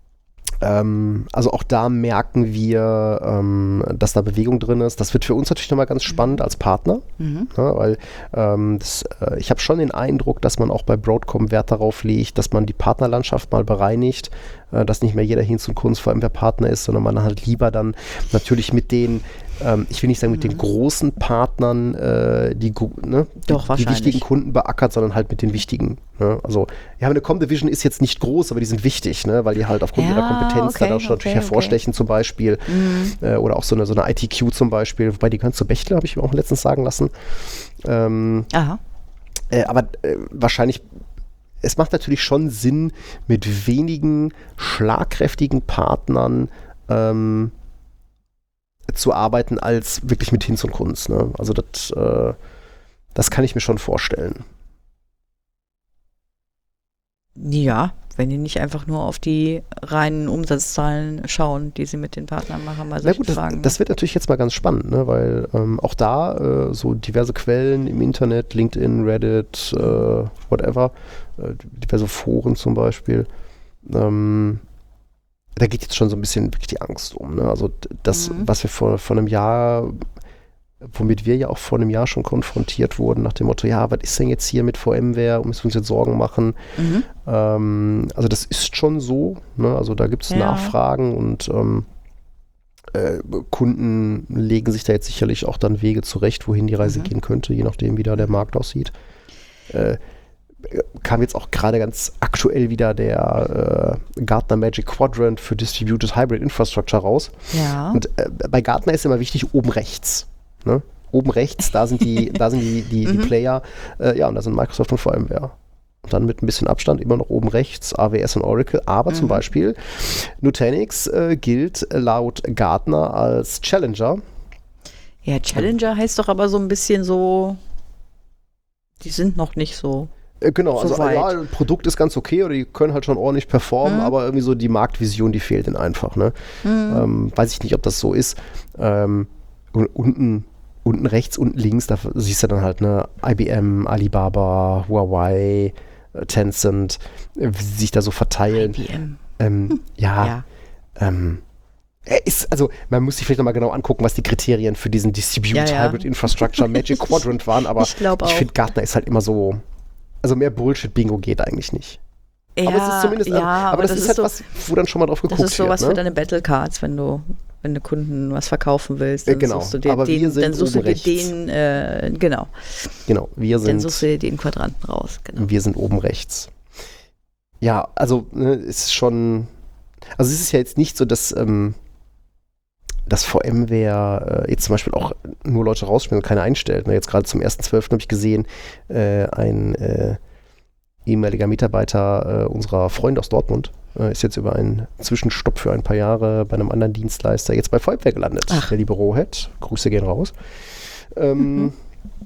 Ähm, also auch da merken wir, ähm, dass da Bewegung drin ist. Das wird für uns natürlich nochmal ganz spannend als Partner, Mhm. ja, weil ähm, das, äh, ich habe schon den Eindruck, dass man auch bei Broadcom Wert darauf legt, dass man die Partnerlandschaft mal bereinigt, äh, dass nicht mehr jeder Hinz und Kunst VMware-Partner ist, sondern man halt lieber dann natürlich mit den, ähm, ich will nicht sagen mit den großen Partnern, äh, die, ne, Doch, die, die wahrscheinlich. wichtigen Kunden beackert, sondern halt mit den wichtigen. Ne? Also, ja, eine Comdivision ist jetzt nicht groß, aber die sind wichtig, ne? Weil die halt aufgrund Ja, ihrer Kompetenz okay, dann auch schon okay, natürlich hervorstechen zum Beispiel. Mhm. Äh, oder auch so eine, so eine I T Q zum Beispiel, wobei die gehören zu Bechtle, habe ich mir auch letztens sagen lassen. Ähm, Aha. äh, aber äh, wahrscheinlich, es macht natürlich schon Sinn, mit wenigen schlagkräftigen Partnern ähm, zu arbeiten, als wirklich mit Hinz und Kunz. Ne? Also das, äh, das kann ich mir schon vorstellen. Ja, wenn die nicht einfach nur auf die reinen Umsatzzahlen schauen, die sie mit den Partnern machen bei Na solchen gut, das, Fragen. das wird natürlich jetzt mal ganz spannend, ne? Weil ähm, auch da äh, so diverse Quellen im Internet, LinkedIn, Reddit, äh, whatever, äh, diverse Foren zum Beispiel, ähm, da geht jetzt schon so ein bisschen wirklich die Angst um. Ne? Also d- das, Mhm. was wir vor, vor einem Jahr, womit wir ja auch vor einem Jahr schon konfrontiert wurden, nach dem Motto, ja, was ist denn jetzt hier mit VMware, müssen wir uns jetzt Sorgen machen? Mhm. Ähm, also das ist schon so, ne? Also da gibt es Ja. Nachfragen und ähm, äh, Kunden legen sich da jetzt sicherlich auch dann Wege zurecht, wohin die Reise Mhm. gehen könnte, je nachdem, wie da der Markt aussieht. Äh, kam jetzt auch gerade ganz aktuell wieder der äh, Gartner Magic Quadrant für Distributed Hybrid Infrastructure raus. Ja. Und äh, bei Gartner ist immer wichtig, oben rechts. Ne? Oben rechts, da sind die, da sind die, die, die Player, äh, ja, und da sind Microsoft und VMware. Und dann mit ein bisschen Abstand immer noch oben rechts A W S und Oracle. Aber mhm. zum Beispiel Nutanix äh, gilt laut Gartner als Challenger. Ja, Challenger ähm, heißt doch aber so ein bisschen so, die sind noch nicht so. Äh, genau, so also weit. Ja, das Produkt ist ganz okay oder die können halt schon ordentlich performen, mhm. aber irgendwie so die Marktvision, die fehlt ihnen einfach. Ne? Mhm. Ähm, weiß ich nicht, ob das so ist. Ähm, und unten Unten rechts, unten links, da siehst du dann halt ne, I B M, Alibaba, Huawei, Tencent, wie sie sich da so verteilen. I B M. Ähm, hm. Ja. ja. Ähm, ist, also man muss sich vielleicht nochmal genau angucken, was die Kriterien für diesen Distributed ja, ja. Hybrid Infrastructure Magic Quadrant waren, aber ich, ich finde Gartner ist halt immer so, also mehr Bullshit-Bingo geht eigentlich nicht. Ja, aber es ist zumindest, ja, aber, aber das, das ist, ist halt so, was, wo dann schon mal drauf geguckt wird. Das ist sowas ne? für deine Battle Cards, wenn du wenn du Kunden was verkaufen willst, dann äh, genau. suchst du dir aber den, wir sind dann suchst du dir rechts. den, äh, genau. Genau, wir sind. Dann suchst du dir den Quadranten raus, genau. Wir sind oben rechts. Ja, also ne, ist schon, also es ist ja jetzt nicht so, dass, ähm, dass VMware äh, jetzt zum Beispiel auch nur Leute rausspielen und keine einstellt. Ne? Jetzt gerade zum ersten zwölften habe ich gesehen, äh, ein äh, ehemaliger Mitarbeiter äh, unserer Freunde aus Dortmund äh, ist jetzt über einen Zwischenstopp für ein paar Jahre bei einem anderen Dienstleister jetzt bei VMware gelandet. Ach. Der liebe Rohit, Grüße gehen raus. Ähm, Mhm.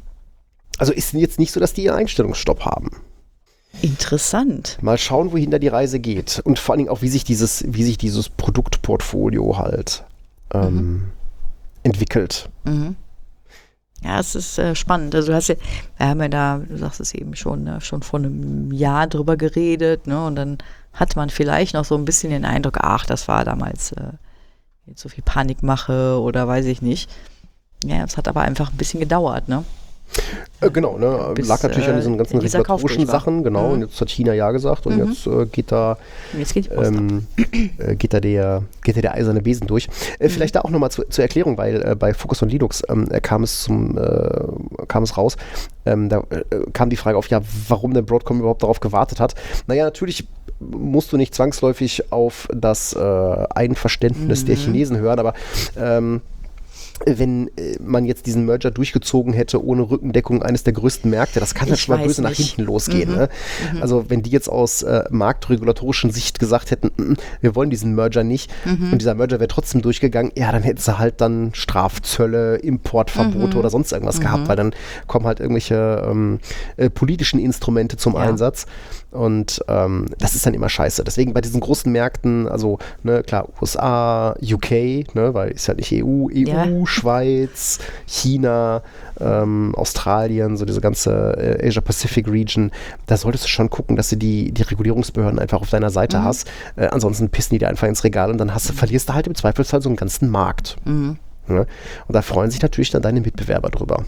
Also ist jetzt nicht so, dass die einen Einstellungsstopp haben. Interessant. Mal schauen, wohin da die Reise geht. Und vor allen Dingen auch, wie sich dieses, wie sich dieses Produktportfolio halt ähm, Mhm. entwickelt. Mhm. Ja, es ist äh, spannend. Also du hast ja, wir haben ja da, du sagst es eben schon, ne, schon vor einem Jahr drüber geredet, ne? Und dann hat man vielleicht noch so ein bisschen den Eindruck, ach, das war damals äh, jetzt so viel Panikmache oder weiß ich nicht. Ja, es hat aber einfach ein bisschen gedauert, ne? Äh, genau, ne? Bis, Lag natürlich an diesen ganzen äh, dieser regulatorischen Kauf durch war. Sachen, genau. Mhm. Und jetzt hat China ja gesagt und Mhm. jetzt äh, geht da Und jetzt geht die Post ab. ähm, äh, geht da der geht da der eiserne Besen durch. Äh, Mhm. Vielleicht da auch nochmal zu, zur Erklärung, weil äh, bei Focus on Linux ähm, äh, kam es zum äh, kam es raus. Ähm, da äh, kam die Frage auf, ja, warum denn Broadcom überhaupt darauf gewartet hat. Naja, natürlich musst du nicht zwangsläufig auf das äh, Einverständnis Mhm. der Chinesen hören, aber ähm, wenn äh, man jetzt diesen Merger durchgezogen hätte ohne Rückendeckung eines der größten Märkte, das kann ja Ich schon mal weiß böse nach nicht. hinten losgehen. Mhm. Ne? Mhm. Also wenn die jetzt aus äh, marktregulatorischen Sicht gesagt hätten, "Mm, wir wollen diesen Merger nicht Mhm. und dieser Merger wäre trotzdem durchgegangen, ja, dann hätten sie halt dann Strafzölle, Importverbote Mhm. oder sonst irgendwas Mhm. gehabt, weil dann kommen halt irgendwelche ähm, äh, politischen Instrumente zum Ja. Einsatz und ähm, das ist dann immer scheiße. Deswegen bei diesen großen Märkten, also ne, klar, U S A, U K, ne, weil ist halt nicht E U, E U, Ja. Schweiz, China, ähm, Australien, so diese ganze äh, Asia-Pacific Region, da solltest du schon gucken, dass du die, die Regulierungsbehörden einfach auf deiner Seite Mhm. hast. Äh, ansonsten pissen die dir einfach ins Regal und dann hast du, verlierst du halt im Zweifelsfall so einen ganzen Markt. Mhm. Ne? Und da freuen sich natürlich dann deine Mitbewerber drüber.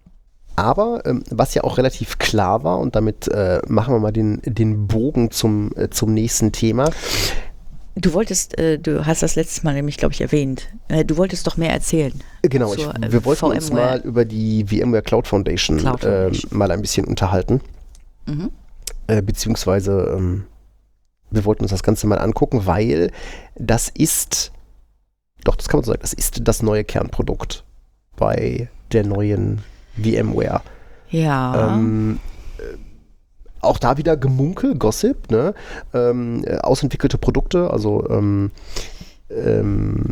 Aber ähm, was ja auch relativ klar war, und damit äh, machen wir mal den, den Bogen zum, äh, zum nächsten Thema. Du wolltest, äh, du hast das letztes Mal nämlich, glaube ich, erwähnt. Äh, du wolltest doch mehr erzählen. Genau, ich, zur, äh, wir wollten uns VMware. mal über die VMware Cloud Foundation, Cloud äh, Foundation. mal ein bisschen unterhalten. Mhm. Äh, beziehungsweise ähm, wir wollten uns das Ganze mal angucken, weil das ist, doch, das kann man so sagen, das ist das neue Kernprodukt bei der neuen VMware. Ja. Ähm, äh, auch da wieder Gemunkel, Gossip, ne? Ähm, äh, ausentwickelte Produkte, also ähm, ähm,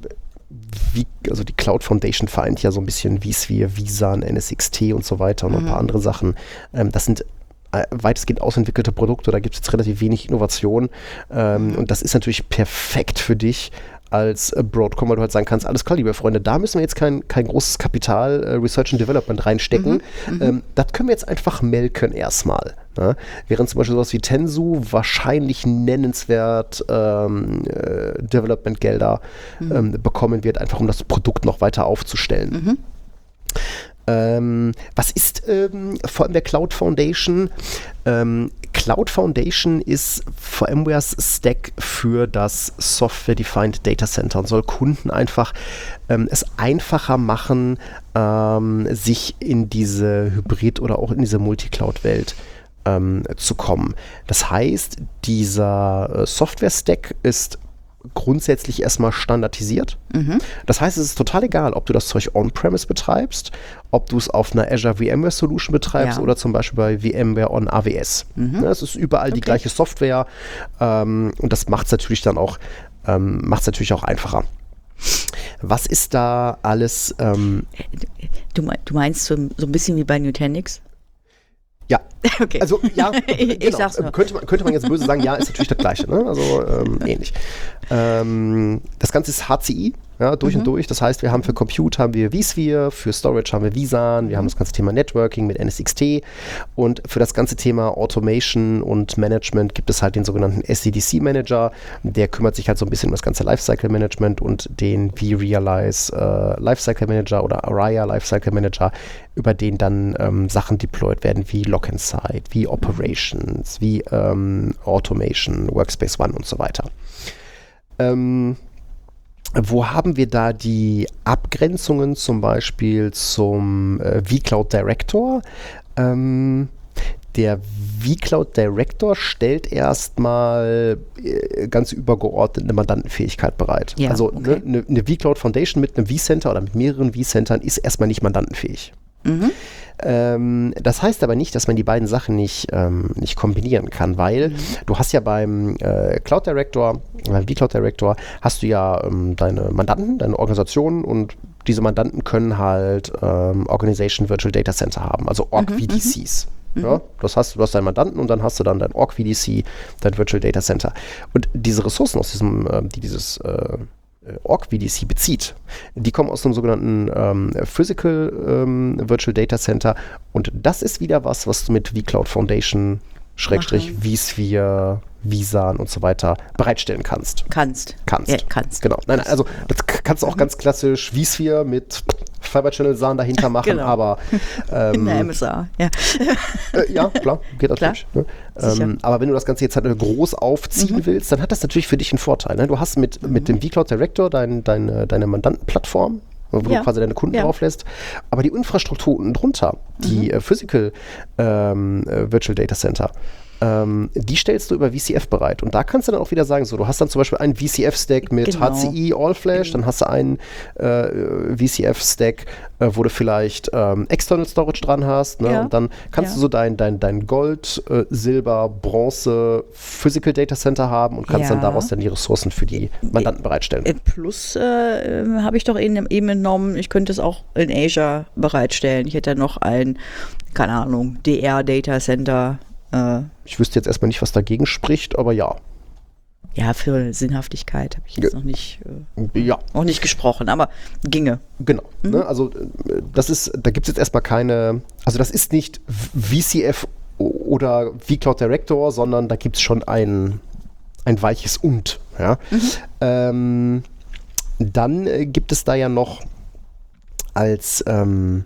wie, also die Cloud Foundation vereint ja so ein bisschen vSphere, vSAN, N S X T und so weiter und noch ein paar Mhm. andere Sachen. Ähm, das sind äh, weitestgehend ausentwickelte Produkte, da gibt es jetzt relativ wenig Innovation ähm, Mhm. und das ist natürlich perfekt für dich als äh, Broadcom, weil du halt sagen kannst, alles klar, liebe Freunde, da müssen wir jetzt kein, kein großes Kapital, äh, Research and Development reinstecken. Mhm, mhm. Ähm, das können wir jetzt einfach melken erstmal. Ne? Während zum Beispiel sowas wie Tensu wahrscheinlich nennenswert ähm, äh, Development-Gelder Mhm. ähm, bekommen wird, einfach um das Produkt noch weiter aufzustellen. Mhm. Ähm, was ist ähm, vor allem der Cloud Foundation? Ähm, Cloud Foundation ist VMwares Stack für das Software-Defined Data Center und soll Kunden einfach ähm, es einfacher machen, ähm, sich in diese Hybrid- oder auch in diese Multicloud-Welt ähm, zu kommen. Das heißt, dieser äh, Software-Stack ist grundsätzlich erstmal standardisiert. Mhm. Das heißt, es ist total egal, ob du das Zeug on-premise betreibst, ob du es auf einer Azure VMware Solution betreibst ja. oder zum Beispiel bei VMware on A W S. Mhm. Ja, es ist überall okay. die gleiche Software ähm, und das macht es natürlich dann auch, ähm, macht's natürlich auch einfacher. Was ist da alles? Ähm, du, du meinst so, so ein bisschen wie bei Nutanix? Ja, okay. Also ja, ich, genau. ich sag's nur. Könnte man, könnte man jetzt böse sagen, ja, ist natürlich das Gleiche, ne? Also ähm, ähnlich. Ähm, das Ganze ist H C I, ja, durch mhm. und durch. Das heißt, wir haben für Compute haben wir vSphere, für Storage haben wir vSAN, wir haben das ganze Thema Networking mit N S X T und für das ganze Thema Automation und Management gibt es halt den sogenannten S C D C Manager, der kümmert sich halt so ein bisschen um das ganze Lifecycle Management und den vRealize äh, Lifecycle Manager oder Araya Lifecycle Manager, über den dann ähm, Sachen deployed werden wie Lock-and-Side, wie Operations, wie ähm, Automation, Workspace ONE und so weiter. Ähm, wo haben wir da die Abgrenzungen zum Beispiel zum äh, vCloud Director? Ähm, der vCloud Director stellt erstmal äh, ganz übergeordnet eine Mandantenfähigkeit bereit. Ja, also okay. ne, eine vCloud Foundation mit einem vCenter oder mit mehreren vCentern ist erstmal nicht mandantenfähig. Mhm. Ähm, das heißt aber nicht, dass man die beiden Sachen nicht, ähm, nicht kombinieren kann, weil mhm. du hast ja beim äh, Cloud Director, beim vCloud Director hast du ja ähm, deine Mandanten, deine Organisationen und diese Mandanten können halt ähm, Organization Virtual Data Center haben, also Org V D Cs. Mhm. Ja, das hast, du hast deinen Mandanten und dann hast du dann dein Org V D C, dein Virtual Data Center. Und diese Ressourcen aus diesem, äh, die dieses äh, Org V D C bezieht, die kommen aus einem sogenannten ähm, Physical ähm, Virtual Data Center und das ist wieder was, was du mit vCloud Foundation, Schrägstrich, vSphere, vSAN und so weiter bereitstellen kannst. Kannst. Kannst. Ja, kannst. Genau. Nein, also das kannst du auch mhm. ganz klassisch vSphere mit Fiber Channel SAN dahinter machen, genau. aber ähm, in der M S A, ja. Äh, ja, klar, geht natürlich. Klar. Ne? Ähm, aber wenn du das Ganze jetzt halt groß aufziehen mhm. willst, dann hat das natürlich für dich einen Vorteil. Ne? Du hast mit, mhm. mit dem vCloud Director dein, dein, deine Mandantenplattform, wo ja. du quasi deine Kunden ja. drauflässt, aber die Infrastruktur unten drunter, die mhm. äh, Physical ähm, äh, Virtual Data Center, Ähm, die stellst du über V C F bereit. Und da kannst du dann auch wieder sagen, so, du hast dann zum Beispiel einen V C F-Stack mit genau. H C I All-Flash, genau. dann hast du einen äh, V C F-Stack, äh, wo du vielleicht ähm, External Storage dran hast. Ne? Ja. Und dann kannst ja. du so dein, dein, dein Gold, äh, Silber, Bronze Physical Data Center haben und kannst ja. dann daraus dann die Ressourcen für die Mandanten bereitstellen. Plus äh, habe ich doch eben, eben entnommen, ich könnte es auch in Azure bereitstellen. Ich hätte noch ein, keine Ahnung, D R Data Center. Ich wüsste jetzt erstmal nicht, was dagegen spricht, aber ja. Ja, für Sinnhaftigkeit habe ich jetzt ja. noch nicht äh, ja. noch nicht gesprochen, aber ginge. Genau. Mhm. Ne, also das ist, da gibt es jetzt erstmal keine, also das ist nicht V C F oder vCloud Director, sondern da gibt es schon ein, ein weiches Und. Ja? Mhm. Ähm, dann äh, gibt es da ja noch als ähm,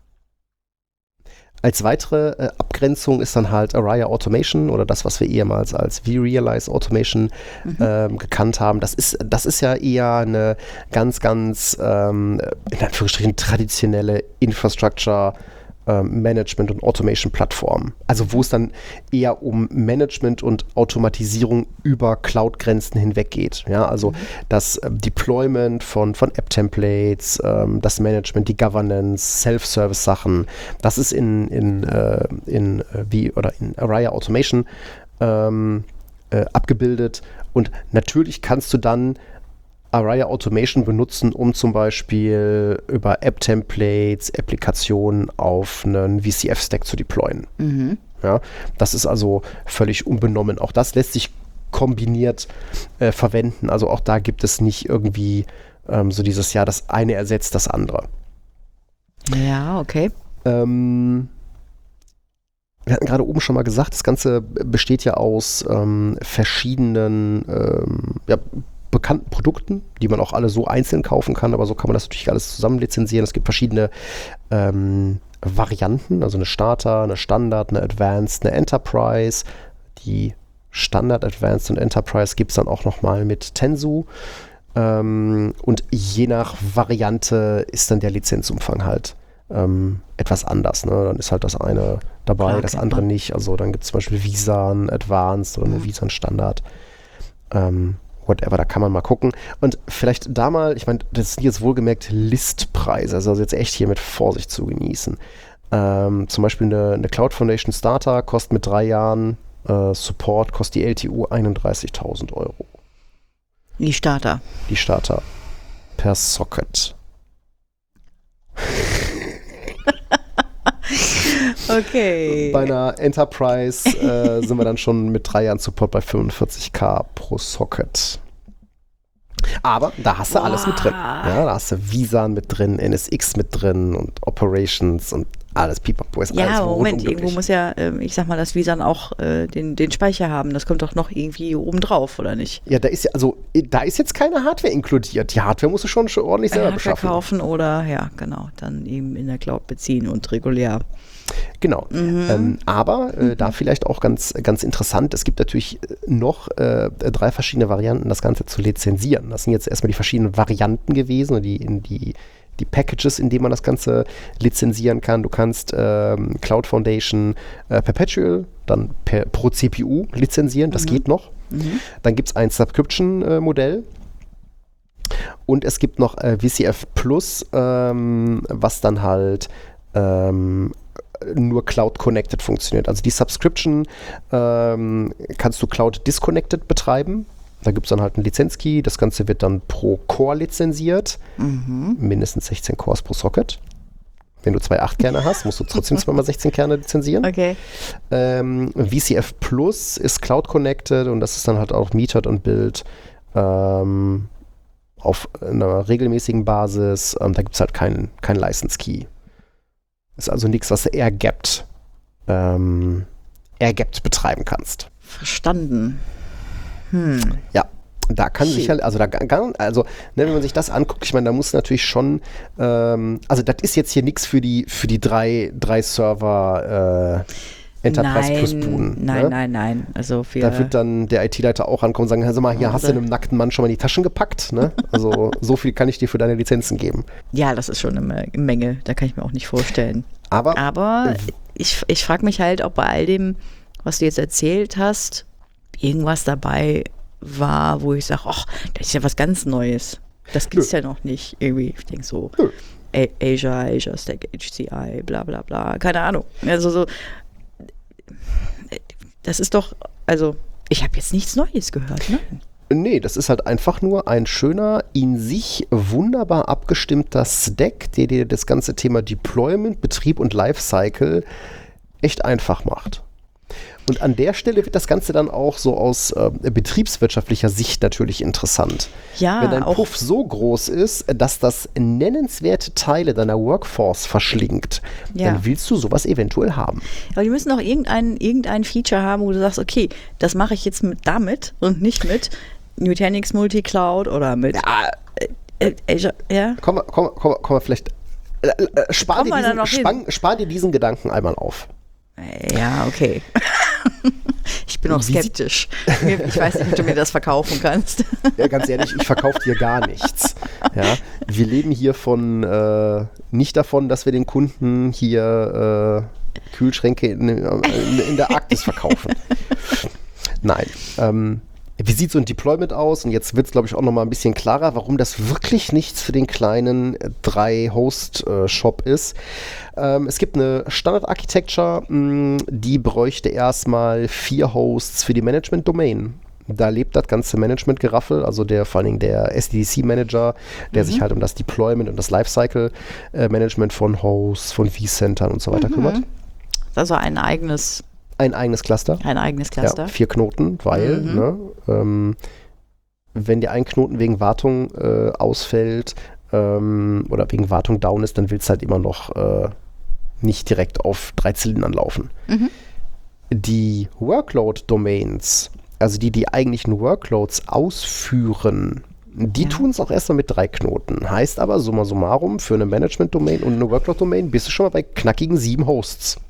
Als weitere äh, Abgrenzung ist dann halt Araya Automation oder das, was wir ehemals als vRealize Automation mhm. ähm, gekannt haben. Das ist, das ist ja eher eine ganz, ganz ähm, in Anführungsstrichen traditionelle Infrastructure ähm, Management und Automation Plattform. Also wo es dann eher um Management und Automatisierung über Cloud-Grenzen hinweg geht. Ja, also mhm. das äh, Deployment von, von App-Templates, ähm, das Management, die Governance, Self-Service-Sachen, das ist in, in, äh, in, äh, wie, oder in Araya Automation ähm, äh, abgebildet. Und natürlich kannst du dann Araya Automation benutzen, um zum Beispiel über App-Templates, Applikationen auf einen V C F-Stack zu deployen. Mhm. Ja, das ist also völlig unbenommen. Auch das lässt sich kombiniert äh, verwenden. Also auch da gibt es nicht irgendwie ähm, so dieses, ja, das eine ersetzt das andere. Ja, okay. Ähm, wir hatten gerade oben schon mal gesagt, das Ganze besteht ja aus ähm, verschiedenen ähm, ja, bekannten Produkten, die man auch alle so einzeln kaufen kann, aber so kann man das natürlich alles zusammen lizenzieren. Es gibt verschiedene ähm, Varianten, also eine Starter, eine Standard, eine Advanced, eine Enterprise. Die Standard, Advanced und Enterprise gibt es dann auch nochmal mit Tensu. Ähm, und je nach Variante ist dann der Lizenzumfang halt ähm, etwas anders. Ne? Dann ist halt das eine dabei, Klar, das kennt andere man. nicht. Also dann gibt es zum Beispiel Visan Advanced oder nur Mhm. Visan Standard. Ähm, whatever, da kann man mal gucken. Und vielleicht da mal, ich meine, das sind jetzt wohlgemerkt Listpreise, also jetzt echt hier mit Vorsicht zu genießen. Ähm, zum Beispiel eine, eine Cloud Foundation Starter kostet mit drei Jahren äh, Support, kostet die L T U einunddreißigtausend Euro. Die Starter. Die Starter per Socket. Okay. Bei einer Enterprise äh, sind wir dann schon mit drei Jahren Support bei fünfundvierzigtausend pro Socket. Aber da hast du Boah. alles mit drin. Ja, da hast du Visan mit drin, N S X mit drin und Operations und alles Pipapo ist alles Ja, rundum Moment, glücklich. irgendwo muss ja, ähm, ich sag mal, das Visan auch äh, den, den Speicher haben. Das kommt doch noch irgendwie oben drauf, oder nicht? Ja, da ist ja, also da ist jetzt keine Hardware inkludiert. Die Hardware musst du schon, schon ordentlich selber Hardware beschaffen. kaufen oder, ja, genau, dann eben in der Cloud beziehen und regulär. Genau. Ähm, aber äh, da vielleicht auch ganz, ganz interessant, es gibt natürlich noch äh, drei verschiedene Varianten, das Ganze zu lizenzieren. Das sind jetzt erstmal die verschiedenen Varianten gewesen und die, in die, die Packages, in denen man das Ganze lizenzieren kann. Du kannst ähm, Cloud Foundation äh, Perpetual, dann per, pro C P U lizenzieren, das Mhm. geht noch. Mhm. Dann gibt es ein Subscription-Modell. Und es gibt noch äh, V C F Plus, ähm, was dann halt ähm, nur Cloud-Connected funktioniert. Also die Subscription ähm, kannst du Cloud-Disconnected betreiben. Da gibt es dann halt einen Lizenzkey. Das Ganze wird dann pro Core lizenziert. Mhm. Mindestens sechzehn Cores pro Socket. Wenn du zwei acht Kerne hast, musst du trotzdem zweimal sechzehn Kerne lizenzieren. Okay. Ähm, V C F Plus ist Cloud-Connected und das ist dann halt auch metered und built ähm, auf einer regelmäßigen Basis. Ähm, da gibt es halt keinen kein License-Key. Ist also nichts, was du air-gapped ähm, air-gapped betreiben kannst. Verstanden. Hm. Ja, da kann Shit. sicher, also da kann, also ne, wenn man sich das anguckt, ich meine, da muss natürlich schon, ähm, also das ist jetzt hier nichts für die für die drei, drei Server äh, Enterprise nein, Plus Buden. Nein, ne? nein, nein. Also für Da wird dann der I T-Leiter auch ankommen und sagen, hör mal, hier Ja, hast du oder- einem nackten Mann schon mal in die Taschen gepackt, ne? Also so viel kann ich dir für deine Lizenzen geben. ja, das ist schon eine Me- Menge. Da kann ich mir auch nicht vorstellen. Aber Aber ich, ich frage mich halt, ob bei all dem, was du jetzt erzählt hast, irgendwas dabei war, wo ich sage, ach, das ist ja was ganz Neues. Das gibt's ja noch nicht. Irgendwie, ich denke so, Nö. A- Asia, Asia Stack, H C I, bla bla bla, keine Ahnung. Also so, das ist doch, also ich habe jetzt nichts Neues gehört, ne? nee, das ist halt einfach nur ein schöner, in sich wunderbar abgestimmter Stack, der dir das ganze Thema Deployment, Betrieb und Lifecycle echt einfach macht. Und an der Stelle wird das Ganze dann auch so aus äh, betriebswirtschaftlicher Sicht natürlich interessant. Ja, Wenn dein auch- Puff so groß ist, dass das nennenswerte Teile deiner Workforce verschlingt, Ja. dann willst du sowas eventuell haben. Aber die müssen auch irgendein, irgendein Feature haben, wo du sagst, okay, das mache ich jetzt mit damit und nicht mit Nutanix Multicloud oder mit äh, Azure, ja? Komm, mal- komm, komm, komm mal vielleicht, äh, äh, spar, Kommen dir wir da diesen, noch hin? spann, spar dir diesen Gedanken einmal auf. Ja, okay. Ich bin auch Wie sie- skeptisch. Ich weiß nicht, ob du mir das verkaufen kannst. Ja, ganz ehrlich, ich verkaufe dir gar nichts. Ja, wir leben hier von, äh, nicht davon, dass wir den Kunden hier äh, Kühlschränke in, in, in der Arktis verkaufen. Nein. Ähm, wie sieht so ein Deployment aus? Und jetzt wird es, glaube ich, auch noch mal ein bisschen klarer, warum das wirklich nichts für den kleinen äh, drei-Host-Shop ist. Ähm, es gibt eine Standard-Architecture, mh, die bräuchte erstmal vier Hosts für die Management-Domain. Da lebt das ganze Management-Geraffel, also der vor allen Dingen der S D D C-Manager, der sich halt um das Deployment und das Lifecycle-Management von Hosts, von vCentern und so weiter kümmert. Also ein eigenes, Ein eigenes Cluster. ein eigenes Cluster. Ja, vier Knoten, weil, Mhm. ne, ähm, wenn dir ein Knoten wegen Wartung äh, ausfällt ähm, oder wegen Wartung down ist, dann willst du halt immer noch äh, nicht direkt auf drei Zylindern laufen. Mhm. Die Workload-Domains, also die die eigentlichen Workloads ausführen, die Ja. tun es auch erstmal mit drei Knoten. Heißt aber, summa summarum, für eine Management-Domain und eine Workload-Domain bist du schon mal bei knackigen sieben Hosts.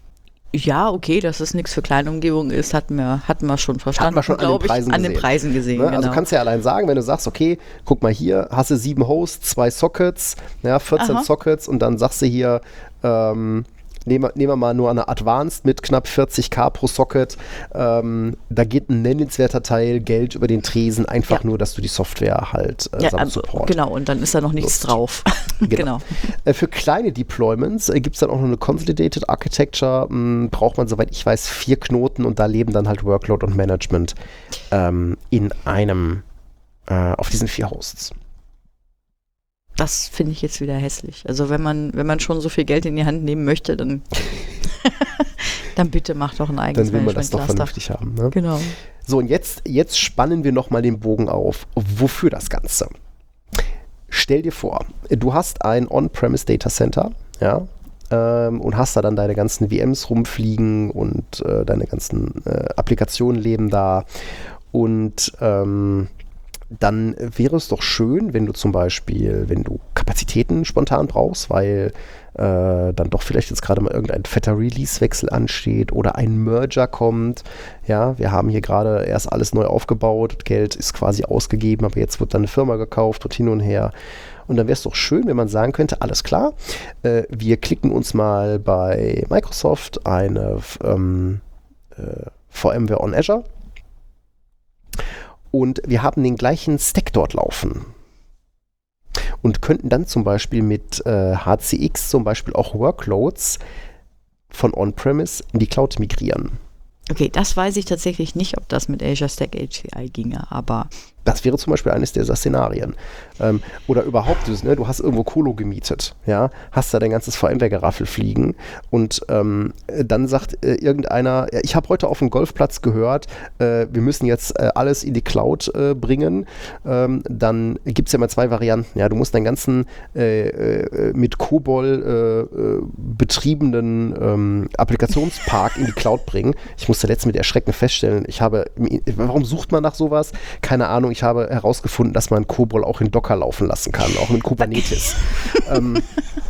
Ja, okay, dass es nichts für kleine Umgebungen ist, hatten wir, hatten wir schon verstanden. Hat man schon an den Preisen ich, an gesehen. den Preisen gesehen. Ne? Genau. Also kannst du ja allein sagen, wenn du sagst, okay, guck mal hier, hast du sieben Hosts, zwei Sockets, ja, vierzehn Aha. Sockets und dann sagst du hier, ähm, nehmen wir, nehmen wir mal nur eine Advanced mit knapp vierzig K pro Socket. Ähm, da geht ein nennenswerter Teil Geld über den Tresen, einfach Ja. nur, dass du die Software halt äh, ja, samt also, Support. genau, und dann ist da noch nichts Lust. drauf. Genau. genau. Äh, für kleine Deployments äh, gibt es dann auch noch eine Consolidated Architecture. Mh, braucht man, soweit ich weiß, vier Knoten und da leben dann halt Workload und Management ähm, in einem, äh, auf diesen vier Hosts. Das finde ich jetzt wieder hässlich. Also wenn man, wenn man schon so viel Geld in die Hand nehmen möchte, dann, dann bitte macht doch ein eigenes Dann will man das doch Management-Cluster. vernünftig haben. Ne? Genau. So, und jetzt, jetzt spannen wir nochmal den Bogen auf. Wofür das Ganze? Stell dir vor, du hast ein On-Premise Data Center, ja, ähm, und hast da dann deine ganzen V Ms rumfliegen und äh, deine ganzen äh, Applikationen leben da. Und ähm, dann wäre es doch schön, wenn du zum Beispiel, wenn du Kapazitäten spontan brauchst, weil äh, dann doch vielleicht jetzt gerade mal irgendein fetter Release-Wechsel ansteht oder ein Merger kommt. Ja, wir haben hier gerade erst alles neu aufgebaut, Geld ist quasi ausgegeben, aber jetzt wird dann eine Firma gekauft und hin und her. Und dann wäre es doch schön, wenn man sagen könnte, alles klar, äh, wir klicken uns mal bei Microsoft eine ähm, äh, VMware on Azure. Und wir haben den gleichen Stack dort laufen und könnten dann zum Beispiel mit äh, H C X zum Beispiel auch Workloads von On-Premise in die Cloud migrieren. Okay, das weiß ich tatsächlich nicht, ob das mit Azure Stack H C I ginge, aber Das wäre zum Beispiel eines dieser Szenarien. Ähm, oder überhaupt, ne, du hast irgendwo Colo gemietet, ja, hast da dein ganzes VMware-Geraffel fliegen und ähm, dann sagt äh, irgendeiner, ja, ich habe heute auf dem Golfplatz gehört, äh, wir müssen jetzt äh, alles in die Cloud äh, bringen. Ähm, dann gibt es ja mal zwei Varianten. Ja, du musst deinen ganzen äh, äh, mit COBOL äh, äh, betriebenen ähm, Applikationspark in die Cloud bringen. Ich musste letztens mit Erschrecken feststellen, ich habe, warum sucht man nach sowas? Keine Ahnung, ich habe herausgefunden, dass man COBOL auch in Docker laufen lassen kann, auch mit Kubernetes. ähm,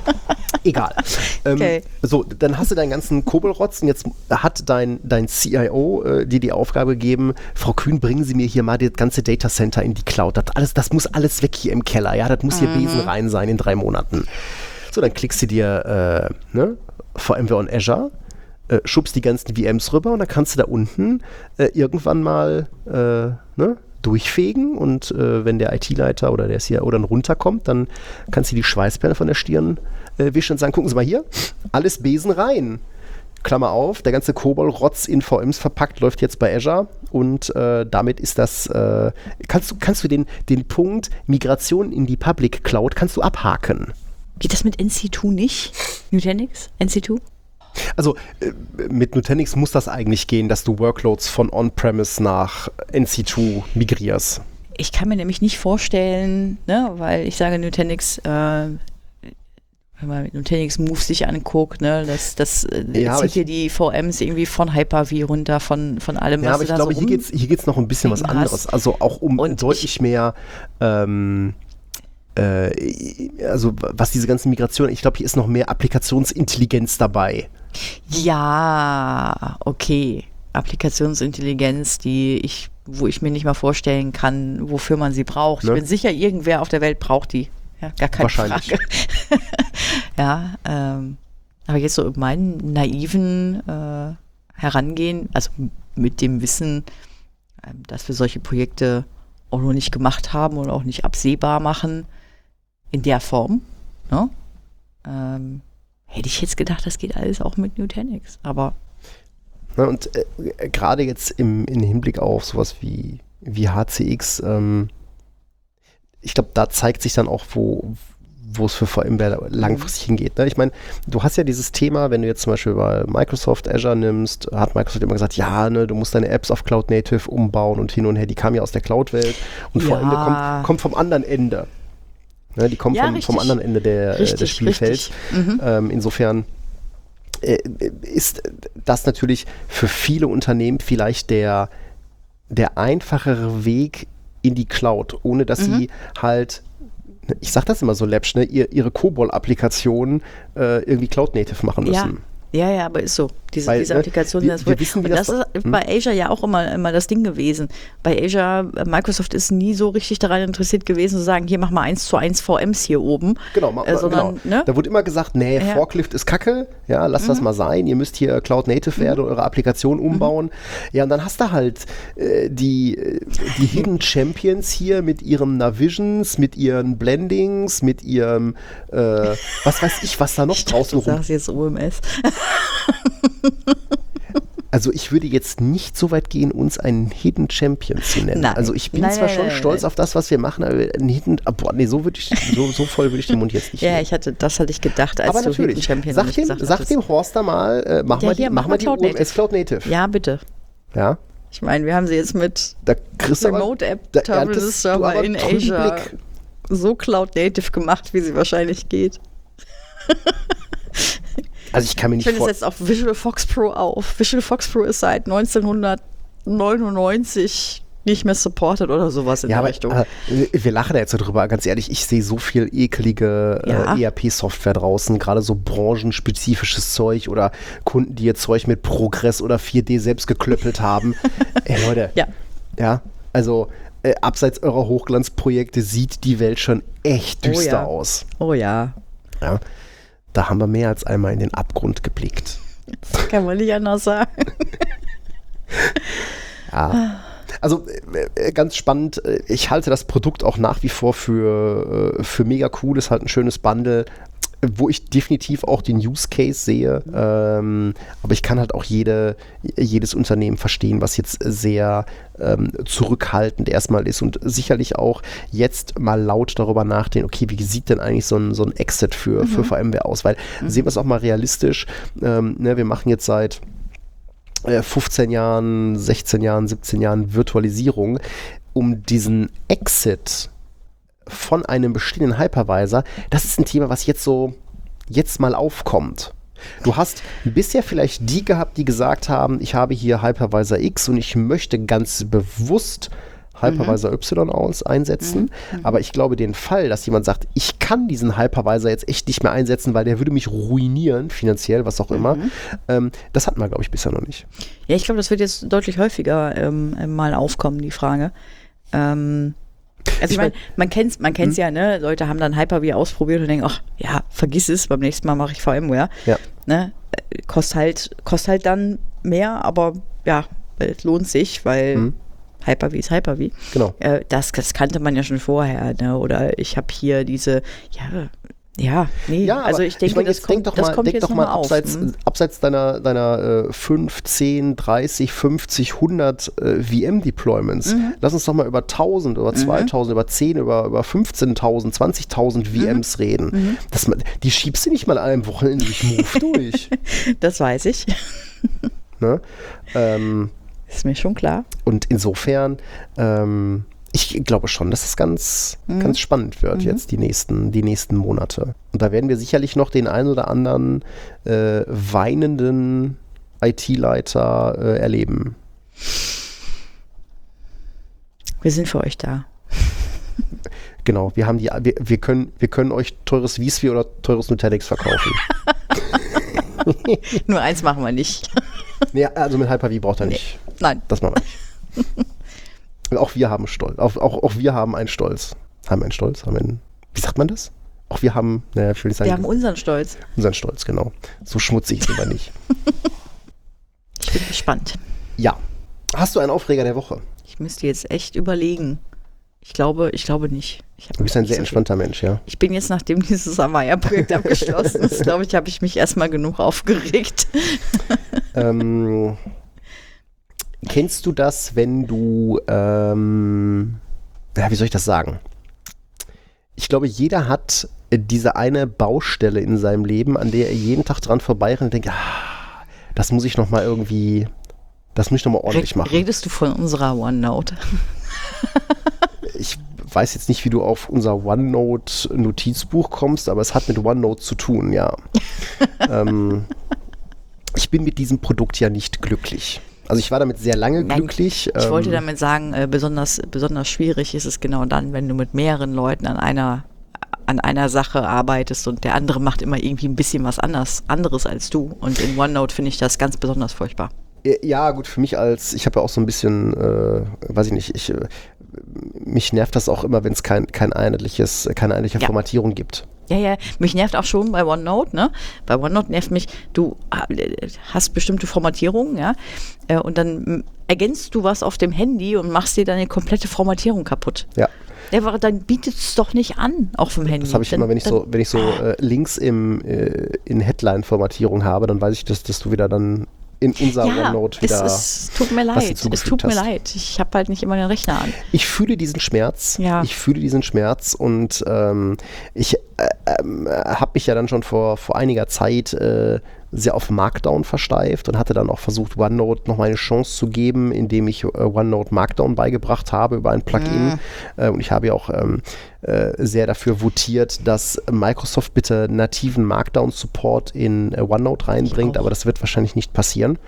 egal. Ähm, Okay. So, dann hast du deinen ganzen COBOL-Rotz und jetzt hat dein, dein C I O äh, dir die Aufgabe gegeben, Frau Kühn, bringen Sie mir hier mal das ganze Datacenter in die Cloud. Das, alles, das muss alles weg hier im Keller. Ja, das muss hier Mhm. Besen rein sein in drei Monaten. So, dann klickst du dir äh, ne, VMware on Azure, äh, schubst die ganzen V Ms rüber und dann kannst du da unten äh, irgendwann mal äh, ne, durchfegen und äh, wenn der I T-Leiter oder der C I O dann runterkommt, dann kannst du die Schweißperle von der Stirn äh, wischen und sagen, gucken Sie mal hier, alles Besen rein. Klammer auf, der ganze COBOL-Rotz in V Ms verpackt läuft jetzt bei Azure und äh, damit ist das, äh, kannst du, kannst du den, den Punkt Migration in die Public Cloud, kannst du abhaken. geht das mit N C zwei nicht? Nutanix? N C zwei? Also äh, mit Nutanix muss das eigentlich gehen, dass du Workloads von On-Premise nach N C zwei migrierst. Ich kann mir nämlich nicht vorstellen, ne, weil ich sage Nutanix, äh, wenn man mit Nutanix Move sich anguckt, ne, das, das äh, Ja, aber zieht ich- dir die V Ms irgendwie von Hyper-V runter, von, von allem, Ja, was aber du ich da glaube, so hier rum- geht es hier geht's noch ein bisschen was hast. anderes. Also auch um Und deutlich mehr, ähm, äh, also was diese ganzen Migrationen, ich glaube, hier ist noch mehr Applikationsintelligenz dabei. Ja, okay. Applikationsintelligenz, die ich, wo ich mir nicht mal vorstellen kann, wofür man sie braucht. Ne? Ich bin sicher, irgendwer auf der Welt braucht die. Ja, gar keine Wahrscheinlich. Frage. ja, ähm, aber jetzt so in meinen naiven äh, Herangehen, also m- mit dem Wissen, ähm, dass wir solche Projekte auch noch nicht gemacht haben und auch nicht absehbar machen in der Form, ne? ähm, hätte ich jetzt gedacht, das geht alles auch mit Nutanix. Aber Ne, und äh, gerade jetzt im, im Hinblick auf sowas wie, wie H C X, ähm, ich glaube, da zeigt sich dann auch, wo wo es für VMware langfristig hingeht. Ne? Ich meine, du hast ja dieses Thema, wenn du jetzt zum Beispiel bei Microsoft Azure nimmst, hat Microsoft immer gesagt, ja, ne, du musst deine Apps auf Cloud Native umbauen und hin und her, die kamen ja aus der Cloud-Welt und Ja. VMware kommt, kommt vom anderen Ende. Ne, die kommen Ja, vom, vom richtig. anderen Ende der, äh, Richtig, des Spielfelds. richtig. Mhm. Ähm, insofern äh, ist das natürlich für viele Unternehmen vielleicht der, der einfachere Weg in die Cloud, ohne dass Mhm. sie halt, ich sag das immer so läppsch, ne, ihr, ihre COBOL-Applikationen äh, irgendwie Cloud-Native machen ja, müssen. ja, ja, aber ist so. Diese, Weil, diese ne, Applikation, wir- das, wir wohl- wissen, wie und das- das ist bei Azure ja auch immer, immer das Ding gewesen. Bei Azure, äh, Microsoft ist nie so richtig daran interessiert gewesen, zu sagen, hier mach mal eins zu eins V Ms hier oben. Genau, ma, Äh, sondern, genau. ne? Da wurde immer gesagt, nee, Ja. Forklift ist Kacke, ja, lasst das mal sein, ihr müsst hier Cloud Native werden und eure Applikation umbauen. Ja, und dann hast du halt äh, die, äh, die Hidden Champions hier mit ihren Navisions, mit ihren Blendings, mit ihrem, äh, was weiß ich, was da noch draußen Du rum. sagst jetzt O M S. Also ich würde jetzt nicht so weit gehen, uns einen Hidden Champion zu nennen. Nein. Also ich bin Nein, zwar nein, schon nein, stolz nein. auf das, was wir machen, aber ein Hidden, ah, boah, nee, so würde ich, so, so voll würde ich den Mund jetzt nicht Ja, nehmen. ich hatte, das hatte ich gedacht, als Aber du natürlich, Hidden Champion sag nicht dem, gesagt sag hattest. dem Horster mal, äh, mach Ja, mal die, hier, mach mach mal mal die Cloud O M S Native. Cloud Native. Ja, bitte. Ja, Ich meine, wir haben sie jetzt mit da kriegst du aber, Remote App da Terminal erntest du Server aber in trüben Azure Blick. so Cloud Native gemacht, wie sie wahrscheinlich geht. Also ich kann mir Ich nicht finde es vor... jetzt auf Visual Fox Pro auf. Visual Fox Pro ist seit neunzehnhundertneunundneunzig nicht mehr supported oder sowas in Ja, der aber Richtung. äh, wir lachen da jetzt so drüber, ganz ehrlich, ich sehe so viel ekelige Ja. äh, E R P-Software draußen, gerade so branchenspezifisches Zeug oder Kunden, die ihr Zeug mit Progress oder vier D selbst geklöppelt haben. Ey Leute, Ja. ja, also äh, abseits eurer Hochglanzprojekte sieht die Welt schon echt Oh düster ja. aus. Oh ja, Ja, da haben wir mehr als einmal in den Abgrund geblickt. kann man nicht anders sagen. Ja. Also äh, äh, ganz spannend, äh, ich halte das Produkt auch nach wie vor für, äh, für mega cool, ist halt ein schönes Bundle, äh, wo ich definitiv auch den Use Case sehe, ähm, aber ich kann halt auch jede, jedes Unternehmen verstehen, was jetzt sehr ähm, zurückhaltend erstmal ist und sicherlich auch jetzt mal laut darüber nachdenken, okay, wie sieht denn eigentlich so ein, so ein Exit für, für VMware aus, weil sehen wir es auch mal realistisch, ähm, ne, wir machen jetzt seit fünfzehn Jahren, sechzehn Jahren, siebzehn Jahren Virtualisierung, um diesen Exit von einem bestehenden Hypervisor, das ist ein Thema, was jetzt so, jetzt mal aufkommt. Du hast bisher vielleicht die gehabt, die gesagt haben, ich habe hier Hypervisor X und ich möchte ganz bewusst Hypervisor Y aus einsetzen, Mhm. aber ich glaube, den Fall, dass jemand sagt, ich kann diesen Hypervisor jetzt echt nicht mehr einsetzen, weil der würde mich ruinieren, finanziell, was auch immer, Mhm. ähm, das hatten wir, glaube ich, bisher noch nicht. Ja, ich glaube, das wird jetzt deutlich häufiger ähm, mal aufkommen, die Frage. Ähm, also ich, Ich meine, mein- man kennt es man kennt's ja, ne? Leute haben dann Hyper-V ausprobiert und denken, ach ja, vergiss es, beim nächsten Mal mache ich VMware. Ja. Ne? Äh, Kostet halt, kostet halt dann mehr, aber ja, es lohnt sich, weil Mhm. Hyper-V ist Hyper-V. Genau. Äh, das, das kannte man ja schon vorher, ne? Oder ich habe hier diese, ja, ja, nee, Ja, also aber ich denke, meine, das jetzt kommt, denk doch das mal, kommt denk jetzt doch noch mal mal auf. abseits, hm? abseits deiner, deiner äh, fünf, zehn, dreißig, fünfzig, hundert äh, V M-Deployments. Mhm. Lass uns doch mal über tausend, über zweitausend, über zehn, über, über fünfzehntausend, zwanzigtausend V Ms Mhm. reden. Das, man- die schiebst du nicht mal an einem Wochenende durch Move durch. Das weiß ich. Ne? Ähm, Ist mir schon klar. und insofern, ähm, ich glaube schon, dass es ganz, Mhm. ganz spannend wird jetzt die nächsten, die nächsten Monate. Und da werden wir sicherlich noch den ein oder anderen äh, weinenden I T-Leiter äh, erleben. Wir sind für euch da. Genau, wir haben die, wir, wir können, wir können euch teures vSphere oder teures Nutanix verkaufen. Nur eins machen wir nicht. Nee, also mit Hyper-V braucht er nicht. Nein. Das machen wir nicht. Auch wir haben Stolz. Auch, auch, auch wir haben einen Stolz. Haben wir einen Stolz? Haben wir einen, wie sagt man das? Auch wir haben, naja, ich will nicht sagen, Wir haben unseren Stolz. unseren Stolz, genau. So schmutzig ist es aber nicht. Ich bin gespannt. Ja. Hast du einen Aufreger der Woche? Ich müsste jetzt echt überlegen. Ich glaube, ich glaube nicht. Ich, hab Du bist ein nicht sehr so entspannter Mensch, ja. viel. Ich bin jetzt, nachdem dieses Amaya-Projekt abgeschlossen ist, glaube ich, habe ich mich erstmal genug aufgeregt. ähm, kennst du das, wenn du, ähm, ja, wie soll ich das sagen? Ich glaube, jeder hat äh, diese eine Baustelle in seinem Leben, an der er jeden Tag dran vorbeirennt und denkt, ah, das muss ich noch mal irgendwie, das muss ich noch mal ordentlich machen. Redest du von unserer OneNote? Ich weiß jetzt nicht, wie du auf unser OneNote-Notizbuch kommst, aber es hat mit OneNote zu tun, ja. ähm, ich bin mit diesem Produkt ja nicht glücklich. Also ich war damit sehr lange Nein, glücklich. Ich ähm, wollte damit sagen, äh, besonders, besonders schwierig ist es genau dann, wenn du mit mehreren Leuten an einer an einer Sache arbeitest und der andere macht immer irgendwie ein bisschen was anders, anderes als du. Und in OneNote finde ich das ganz besonders furchtbar. Ja, gut, für mich als, ich habe ja auch so ein bisschen, äh, weiß ich nicht, ich, äh, mich nervt das auch immer, wenn es kein, kein einheitliches, keine einheitliche Ja. Formatierung gibt. Ja, ja, mich nervt auch schon bei OneNote, ne? Bei OneNote nervt mich, du hast bestimmte Formatierungen, ja, äh, und dann ergänzt du was auf dem Handy und machst dir deine komplette Formatierung kaputt. Ja. Ja, aber dann bietet es doch nicht an auf dem Handy. Das habe ich dann, immer, wenn ich dann, so, wenn ich so äh, Links im, äh, in Headline-Formatierung habe, dann weiß ich, dass, dass du wieder dann in unser ja, OneNote wieder. Es, es tut mir was leid. Es hinzugefügt tut mir hast. leid. Ich habe halt nicht immer den Rechner an. Ich fühle diesen Schmerz. Ja. Ich fühle diesen Schmerz und ähm, ich äh, ähm, habe mich ja dann schon vor, vor einiger Zeit äh, sehr auf Markdown versteift und hatte dann auch versucht, OneNote noch mal eine Chance zu geben, indem ich äh, OneNote Markdown beigebracht habe über ein Plugin. Mhm. Äh, und ich habe ja auch ähm, äh, sehr dafür votiert, dass Microsoft bitte nativen Markdown-Support in äh, OneNote reinbringt, aber das wird wahrscheinlich nicht passieren.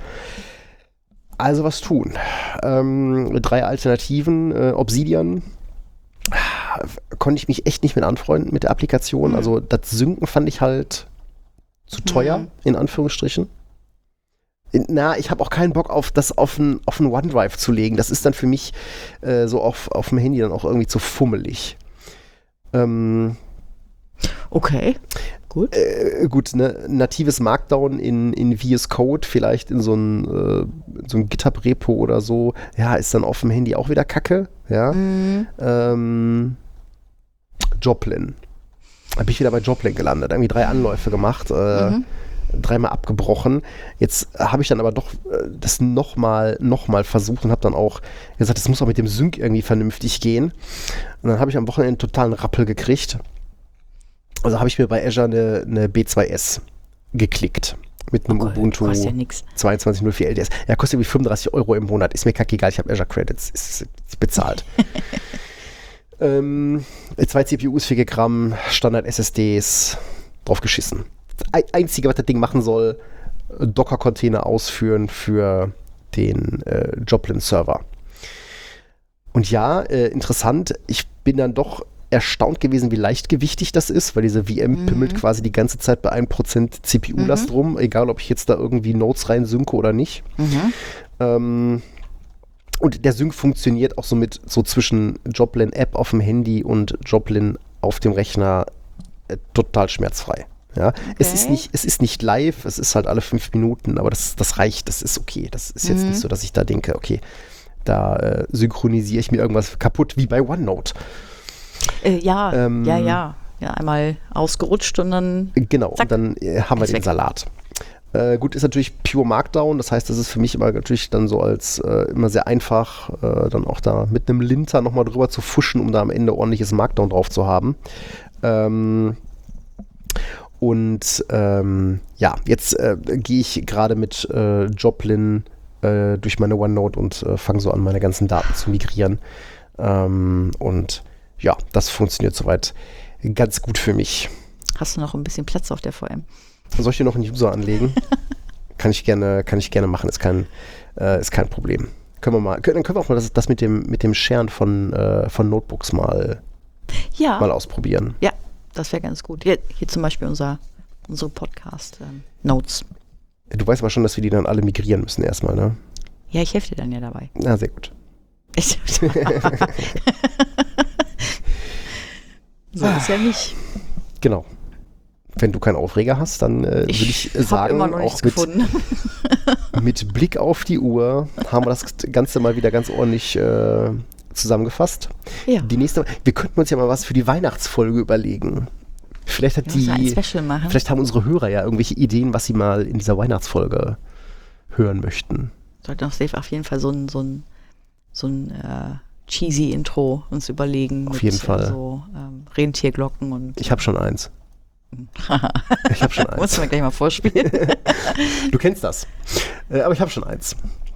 Also was tun? Ähm, drei Alternativen. Äh, Obsidian konnte ich mich echt nicht mit anfreunden mit der Applikation. Mhm. Also das Synken fand ich halt zu teuer, Mhm. in Anführungsstrichen. In, na, ich habe auch keinen Bock auf das auf ein, auf ein OneDrive zu legen. Das ist dann für mich äh, so auf, auf dem Handy dann auch irgendwie zu fummelig. Ähm, Okay, gut. Äh, gut, ne, natives Markdown in, in V S Code, vielleicht in so ein, äh, so ein GitHub-Repo oder so, ja, ist dann auf dem Handy auch wieder Kacke, ja. Mhm. Ähm, Joplin. Da bin ich wieder bei Joplin gelandet, irgendwie drei Anläufe gemacht, äh, Mhm. dreimal abgebrochen. Jetzt habe ich dann aber doch äh, das nochmal noch mal versucht und habe dann auch gesagt, das muss auch mit dem Sync irgendwie vernünftig gehen. Und dann habe ich am Wochenende einen totalen Rappel gekriegt. Also habe ich mir bei Azure eine, eine B zwei S geklickt. Mit einem Oh Gott, Ubuntu kostet ja nix. zweiundzwanzig null vier L T S. Ja, kostet irgendwie fünfunddreißig Euro im Monat. Ist mir kackegal, ich habe Azure Credits. Ist, ist bezahlt. ähm, zwei C P Us, vier Gramm, Standard S S Ds, drauf geschissen. Das Einzige, was das Ding machen soll, Docker-Container ausführen für den äh, Joplin-Server. Und ja, äh, interessant, ich bin dann doch erstaunt gewesen, wie leichtgewichtig das ist, weil diese V M Mhm. pimmelt quasi die ganze Zeit bei einem Prozent C P U-Last Mhm. rum, egal ob ich jetzt da irgendwie Nodes rein synke oder nicht. Mhm. Ähm, und der Sync funktioniert auch so mit so zwischen Joplin-App auf dem Handy und Joplin auf dem Rechner äh, total schmerzfrei. Ja, es ist Okay. nicht, es ist nicht live, es ist halt alle fünf Minuten, aber das, das reicht, das ist okay. Das ist jetzt Mhm. nicht so, dass ich da denke, okay, da äh, synchronisiere ich mir irgendwas kaputt, wie bei OneNote. Äh, ja, Ähm, ja, ja. Ja, einmal ausgerutscht und dann. Genau, Zack. und dann äh, haben wir Ist den weg. Salat. Äh, gut, ist natürlich pure Markdown, das heißt, das ist für mich immer natürlich dann so als äh, immer sehr einfach, äh, dann auch da mit einem Linter nochmal drüber zu fuschen, um da am Ende ordentliches Markdown drauf zu haben. Ähm, und ähm, ja, jetzt äh, gehe ich gerade mit äh, Joplin äh, durch meine OneNote und äh, fange so an, meine ganzen Daten zu migrieren. Ähm, und ja, das funktioniert soweit ganz gut für mich. Hast du noch ein bisschen Platz auf der V M? Soll ich dir noch einen User anlegen? kann ich gerne, kann ich gerne machen, ist kein, äh, ist kein Problem. Können wir mal, können, dann können wir auch mal das, das mit dem, mit dem Sharen von, äh, von Notebooks mal, Ja. mal ausprobieren. Ja, das wäre ganz gut. Hier, hier zum Beispiel unser, unsere Podcast-Notes. Du weißt aber schon, dass wir die dann alle migrieren müssen erstmal, ne? Ja, ich helfe dir dann ja dabei. Na, sehr gut. Ich, so ist ja nicht. Genau. Wenn du keinen Aufreger hast, dann äh, würde ich hab sagen, immer noch auch nichts mit, gefunden. mit Blick auf die Uhr haben wir das Ganze mal wieder ganz ordentlich äh, zusammengefasst. Ja. Die nächste, wir könnten uns ja mal was für die Weihnachtsfolge überlegen. Vielleicht hat Wir müssen ein die, Special machen. vielleicht haben unsere Hörer ja irgendwelche Ideen, was sie mal in dieser Weihnachtsfolge hören möchten. Sollten auch safe auf jeden Fall so ein, so ein, so ein äh, cheesy Intro uns überlegen. Auf mit, jeden Fall. Äh, so ähm, Rentierglocken und. Ich habe schon eins. Ich habe schon Muss eins. man gleich mal vorspielen. Du kennst das. Äh, aber ich habe schon eins.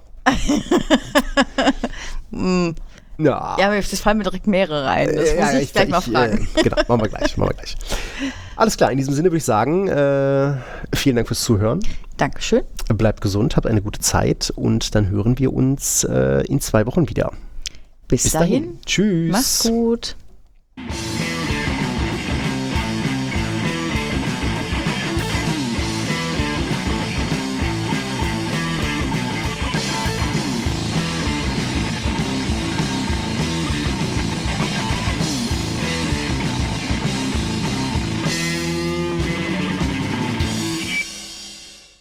Ja. Ja, aber das fallen mir direkt mehrere ein. Das Äh, muss ja, ich, gleich mal fragen. Äh, genau, machen wir gleich, machen wir gleich. Alles klar, in diesem Sinne würde ich sagen, äh, vielen Dank fürs Zuhören. Dankeschön. Bleibt gesund, habt eine gute Zeit und dann hören wir uns äh, in zwei Wochen wieder. Bis, Bis dahin. dahin. Tschüss. Mach's gut.